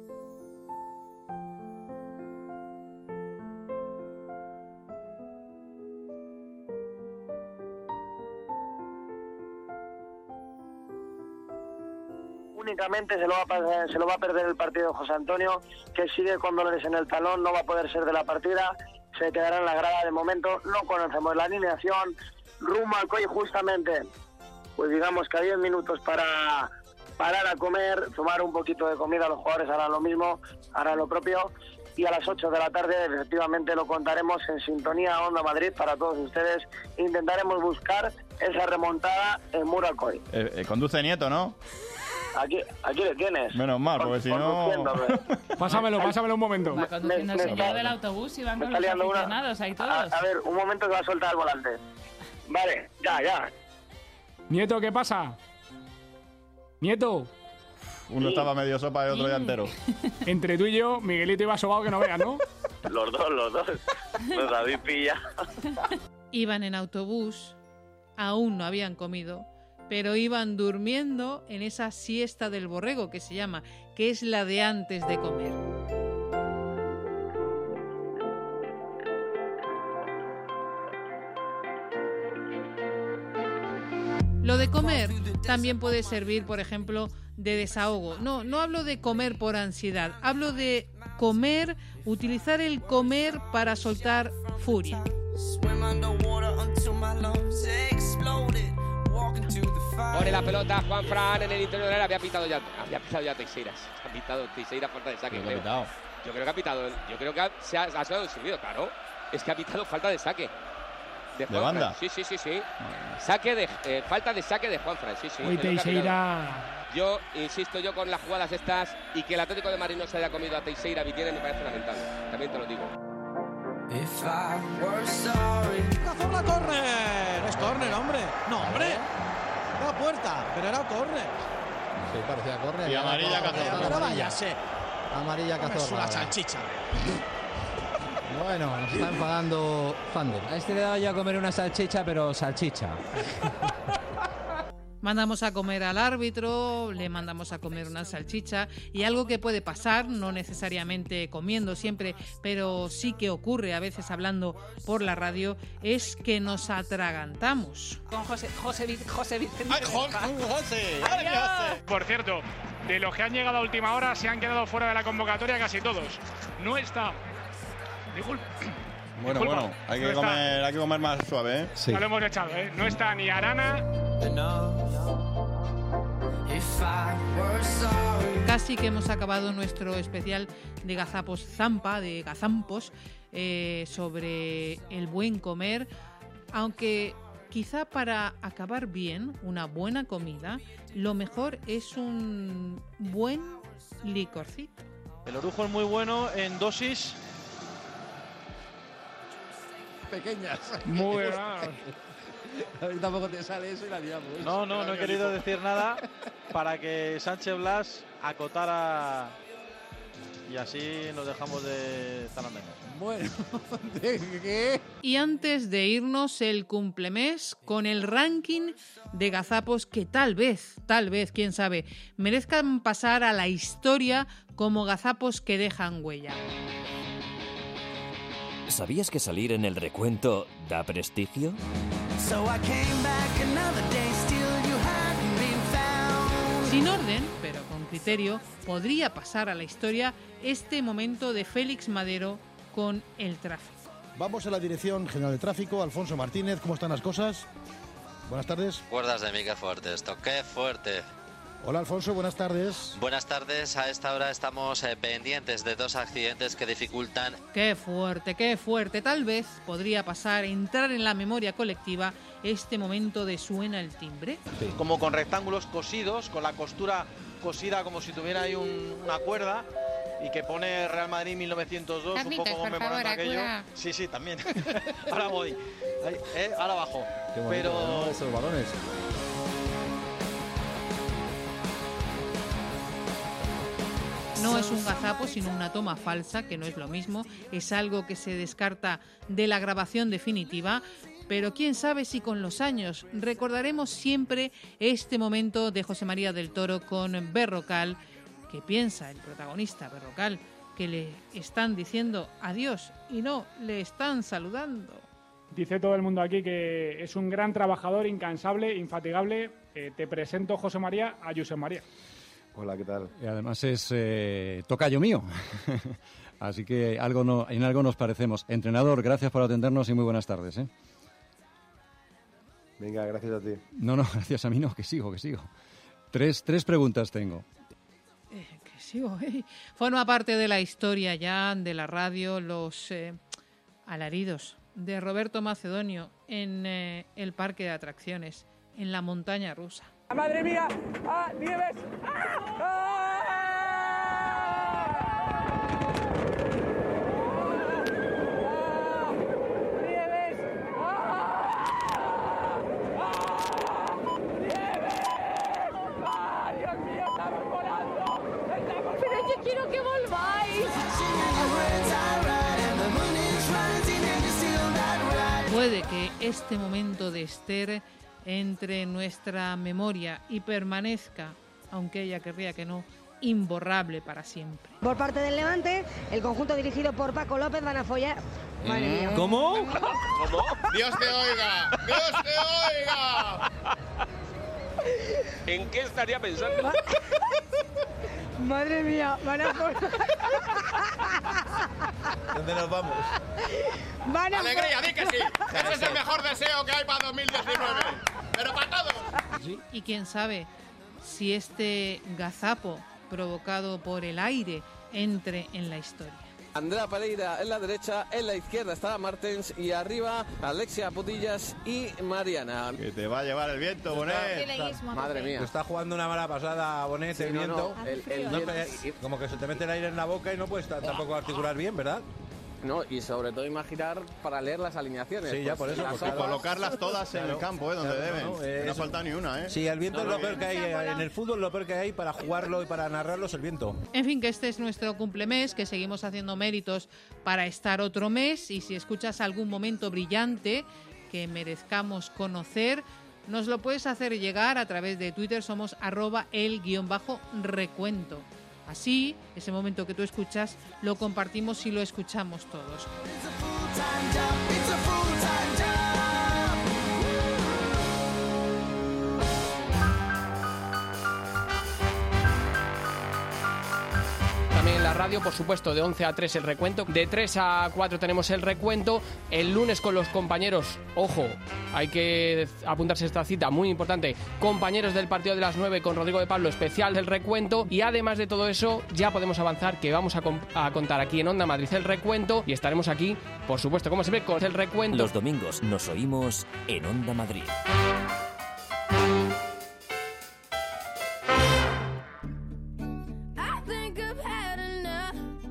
Únicamente se lo, va a, pa- se lo va a perder el partido José Antonio, que sigue con dolores en el talón, no va a poder ser de la partida, se quedará en la grada de momento, no conocemos la alineación, rumbo al C O I justamente, pues digamos que a diez minutos para parar a comer, tomar un poquito de comida, los jugadores harán lo mismo, harán lo propio, y a las ocho de la tarde efectivamente lo contaremos en sintonía Onda Madrid para todos ustedes, intentaremos buscar esa remontada en muro al C O I. Eh, eh, conduce Nieto, ¿no? Aquí, aquí le tienes. Menos mal, porque si no... Pásamelo, pásamelo un momento. Va conduciendo Me- el me señor está- del autobús y van me con está los liando una- aficionados ahí A, todos. a ver, un momento que va a soltar el volante. Vale, ya, ya. Nieto, ¿qué pasa? Nieto. Uno estaba medio sopa y otro ya entero. Entre tú y yo, Miguelito iba sobado que no veas, ¿no? Los dos, los dos. Nos habéis pillado. Iban en autobús aún no habían comido, pero iban durmiendo en esa siesta del borrego que se llama, que es la de antes de comer. Lo de comer también puede servir, por ejemplo, de desahogo. No, no hablo de comer por ansiedad, hablo de comer, utilizar el comer para soltar furia. Pone la pelota Juan Fran en el interior del área. Había pitado ya, había pitado ya Teixeira. Ha pitado Teixeira falta de saque. Creo. pitado? Yo creo que ha pitado. Yo creo que ha, se ha, ha sido el silbido, claro. Es que ha pitado falta de saque. ¿De Juan banda? Fran. Sí, sí, sí, sí. Saque de, eh, falta de saque de Juan Fran. Sí, sí. Uy, Teixeira. Yo insisto yo con las jugadas estas y que el Atlético de Madrid no se haya comido a Teixeira Vitiene me parece lamentable. También te lo digo. ¡Cazorla, córner! Es córner, hombre. No, hombre. Era puerta, pero era córner. Sí, parecía córner. Y amarilla Cazorla. Pero váyase. Amarilla Cazorla. Es una salchicha. Bueno, nos está enfadando Fander. A este le daba yo a comer una salchicha, pero salchicha. Mandamos a comer al árbitro, le mandamos a comer una salchicha y algo que puede pasar, no necesariamente comiendo siempre, pero sí que ocurre a veces hablando por la radio, es que nos atragantamos. Con José, José, José Vicente. ¡Ay, José! Por cierto, de los que han llegado a última hora se han quedado fuera de la convocatoria casi todos. No está. Disculpa. Bueno, Disculpa, bueno, hay que, no está. comer, hay que comer más suave, ¿eh? Ya lo hemos echado, ¿eh? No está ni Arana. Casi que hemos acabado nuestro especial de Gazapos Zampa, de Gazampos, eh, sobre el buen comer, aunque quizá para acabar bien, una buena comida, lo mejor es un buen licorcito. El orujo es muy bueno en dosis pequeñas. Muy bien. A mí tampoco te sale eso y la liamos. No, no, no he querido decir nada para que Sánchez Blas acotara y así nos dejamos de zarandeñas. Bueno, ¿de qué? Y antes de irnos, el cumplemés con el ranking de gazapos que tal vez, tal vez, quién sabe, merezcan pasar a la historia como gazapos que dejan huella. ¿Sabías que salir en el recuento da prestigio? Sin orden, pero con criterio, podría pasar a la historia este momento de Félix Madero con el tráfico. Vamos a la Dirección General de Tráfico. Alfonso Martínez, ¿cómo están las cosas? Buenas tardes. Cuerdas de mí, qué fuerte esto, qué fuerte. Hola Alfonso, buenas tardes. Buenas tardes, a esta hora estamos eh, pendientes de dos accidentes que dificultan... Qué fuerte, qué fuerte. Tal vez podría pasar, entrar en la memoria colectiva este momento de suena el timbre. Sí. Como con rectángulos cosidos, con la costura cosida como si tuviera ahí un, una cuerda y que pone Real Madrid mil novecientos dos, un poco conmemorando aquello. Sí, sí, también. Ahora voy. Ahí, eh, ahora bajo. Qué bonito, Pero ¿no? Esos balones. No es un gazapo, sino una toma falsa, que no es lo mismo. Es algo que se descarta de la grabación definitiva. Pero quién sabe si con los años recordaremos siempre este momento de José María del Toro con Berrocal, que piensa el protagonista Berrocal que le están diciendo adiós y no, le están saludando. Dice todo el mundo aquí que es un gran trabajador, incansable, infatigable. Eh, te presento, José María, a Josep María. Hola, ¿qué tal? Y además es eh, tocayo mío, así que algo no, en algo nos parecemos. Entrenador, gracias por atendernos y muy buenas tardes. ¿eh? Venga, gracias a ti. No, no, gracias a mí no, que sigo, que sigo. Tres, tres preguntas tengo. Eh, que sigo, eh. Forma parte de la historia ya de la radio los eh, alaridos de Roberto Macedonio en eh, el parque de atracciones, en la montaña rusa. ¡Madre mía! ¡Ah, Nieves! ¡Ah! ¡Ah! ¡Nieves! ¡Ah! ¡Ah! ¡Nieves! ¡Ah, Dios mío! ¡Estamos volando! ¡Estamos... ¡Pero yo quiero que volváis! Puede que este momento de Esther entre nuestra memoria y permanezca, aunque ella querría que no, imborrable para siempre. Por parte del Levante, el conjunto dirigido por Paco López van a follar. Madre mía. ¿Cómo? ¿Cómo? ¡Dios te oiga! ¡Dios te oiga! ¿En qué estaría pensando? Madre mía, van a follar. ¿Dónde nos vamos? Van a ¡Alegría, di que sí! Ese es el mejor deseo que hay para dos mil diecinueve. ¡Pero para todos! Y quién sabe si este gazapo provocado por el aire entre en la historia. Andrea Pereira en la derecha, en la izquierda estará Martens y arriba Alexia Putillas y Mariana. Que te va a llevar el viento, Bonet. Madre mía. Está jugando una mala pasada, Bonet, Sí, el no, viento. no, el- el No, viento. pero, como que se te mete el aire en la boca y no puedes ta- tampoco articular bien, ¿verdad? No, y sobre todo imaginar para leer las alineaciones. Sí, ya por eso, las porque hojas- Colocarlas todas en el Claro, campo, ¿eh? Donde claro, deben. no, no, eh, no eso- falta ni una, ¿eh? Sí, el viento No, es no, lo peor que hay. En el fútbol lo peor que hay para jugarlo y para narrarlo es el viento. En fin, que este es nuestro cumplemés, que seguimos haciendo méritos para estar otro mes, y si escuchas algún momento brillante que merezcamos conocer, nos lo puedes hacer llegar a través de Twitter, somos arroba el guión bajo recuento. Así, ese momento que tú escuchas, lo compartimos y lo escuchamos todos. También en la radio, por supuesto, de once a tres el recuento. De tres a cuatro tenemos el recuento. El lunes con los compañeros, ojo, hay que apuntarse a esta cita muy importante. Compañeros del partido de las nueve con Rodrigo de Pablo, especial del recuento. Y además de todo eso, ya podemos avanzar que vamos a, com- a contar aquí en Onda Madrid el recuento. Y estaremos aquí, por supuesto, como siempre, con el recuento. Los domingos nos oímos en Onda Madrid. I think I've had enough.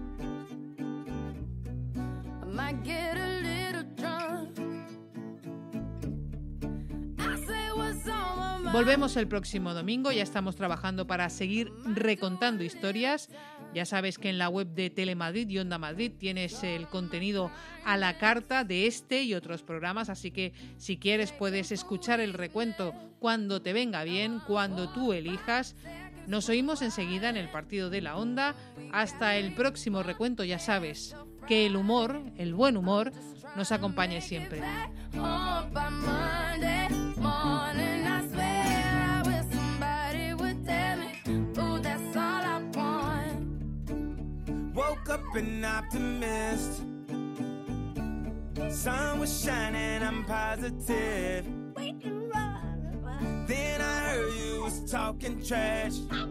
I might get a little drunk. I say what's on my mind. Volvemos el próximo domingo, ya estamos trabajando para seguir recontando historias. Ya sabes que en la web de Telemadrid y Onda Madrid tienes el contenido a la carta de este y otros programas, así que si quieres puedes escuchar el recuento cuando te venga bien, cuando tú elijas. Nos oímos enseguida en el partido de la Onda. Hasta el próximo recuento, ya sabes que el humor, el buen humor, nos acompañe siempre. Home by Monday morning, I swear I wish somebody would tell me, ooh, that's all I want. Woke up an optimist. Sun was shining, I'm positive. Then I heard you was talking trash.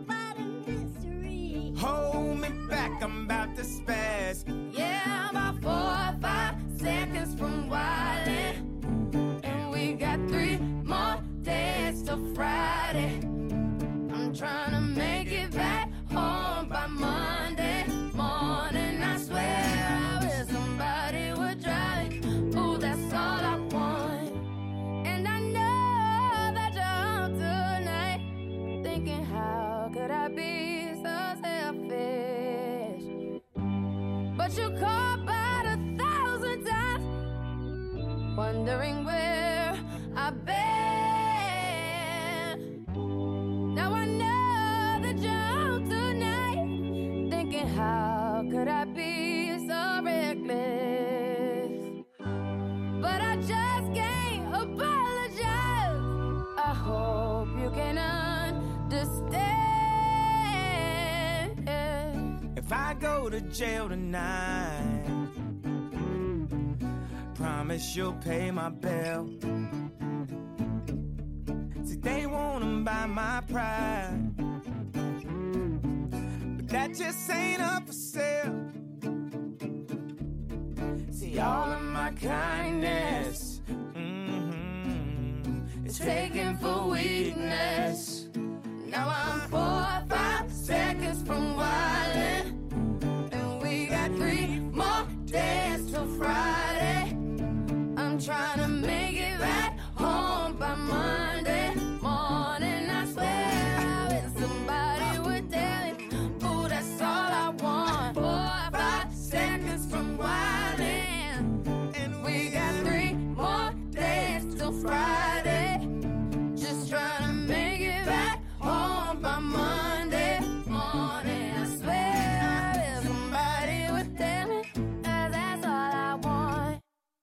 Hold me back, I'm about to spaz. Yeah, about four or five seconds from wildin', and we got three more days till Friday. I'm trying to make it back home by Monday morning. I swear I wish somebody would drive me. Ooh, that's all I want. And I know that you're home tonight, thinking how could I be so selfish? But you called about a thousand times, wondering where I've been. Now I know that you're home tonight, thinking how could I be so reckless? But I just can't apologize. I hope you can understand. If I go to jail tonight, promise you'll pay my bill. See, they wanna buy my pride, but that just ain't up for sale. See, all of my kindness, mm-hmm, is taken for weakness. Now I'm four or five seconds from wildin', and we got three more days till Friday. I'm trying to make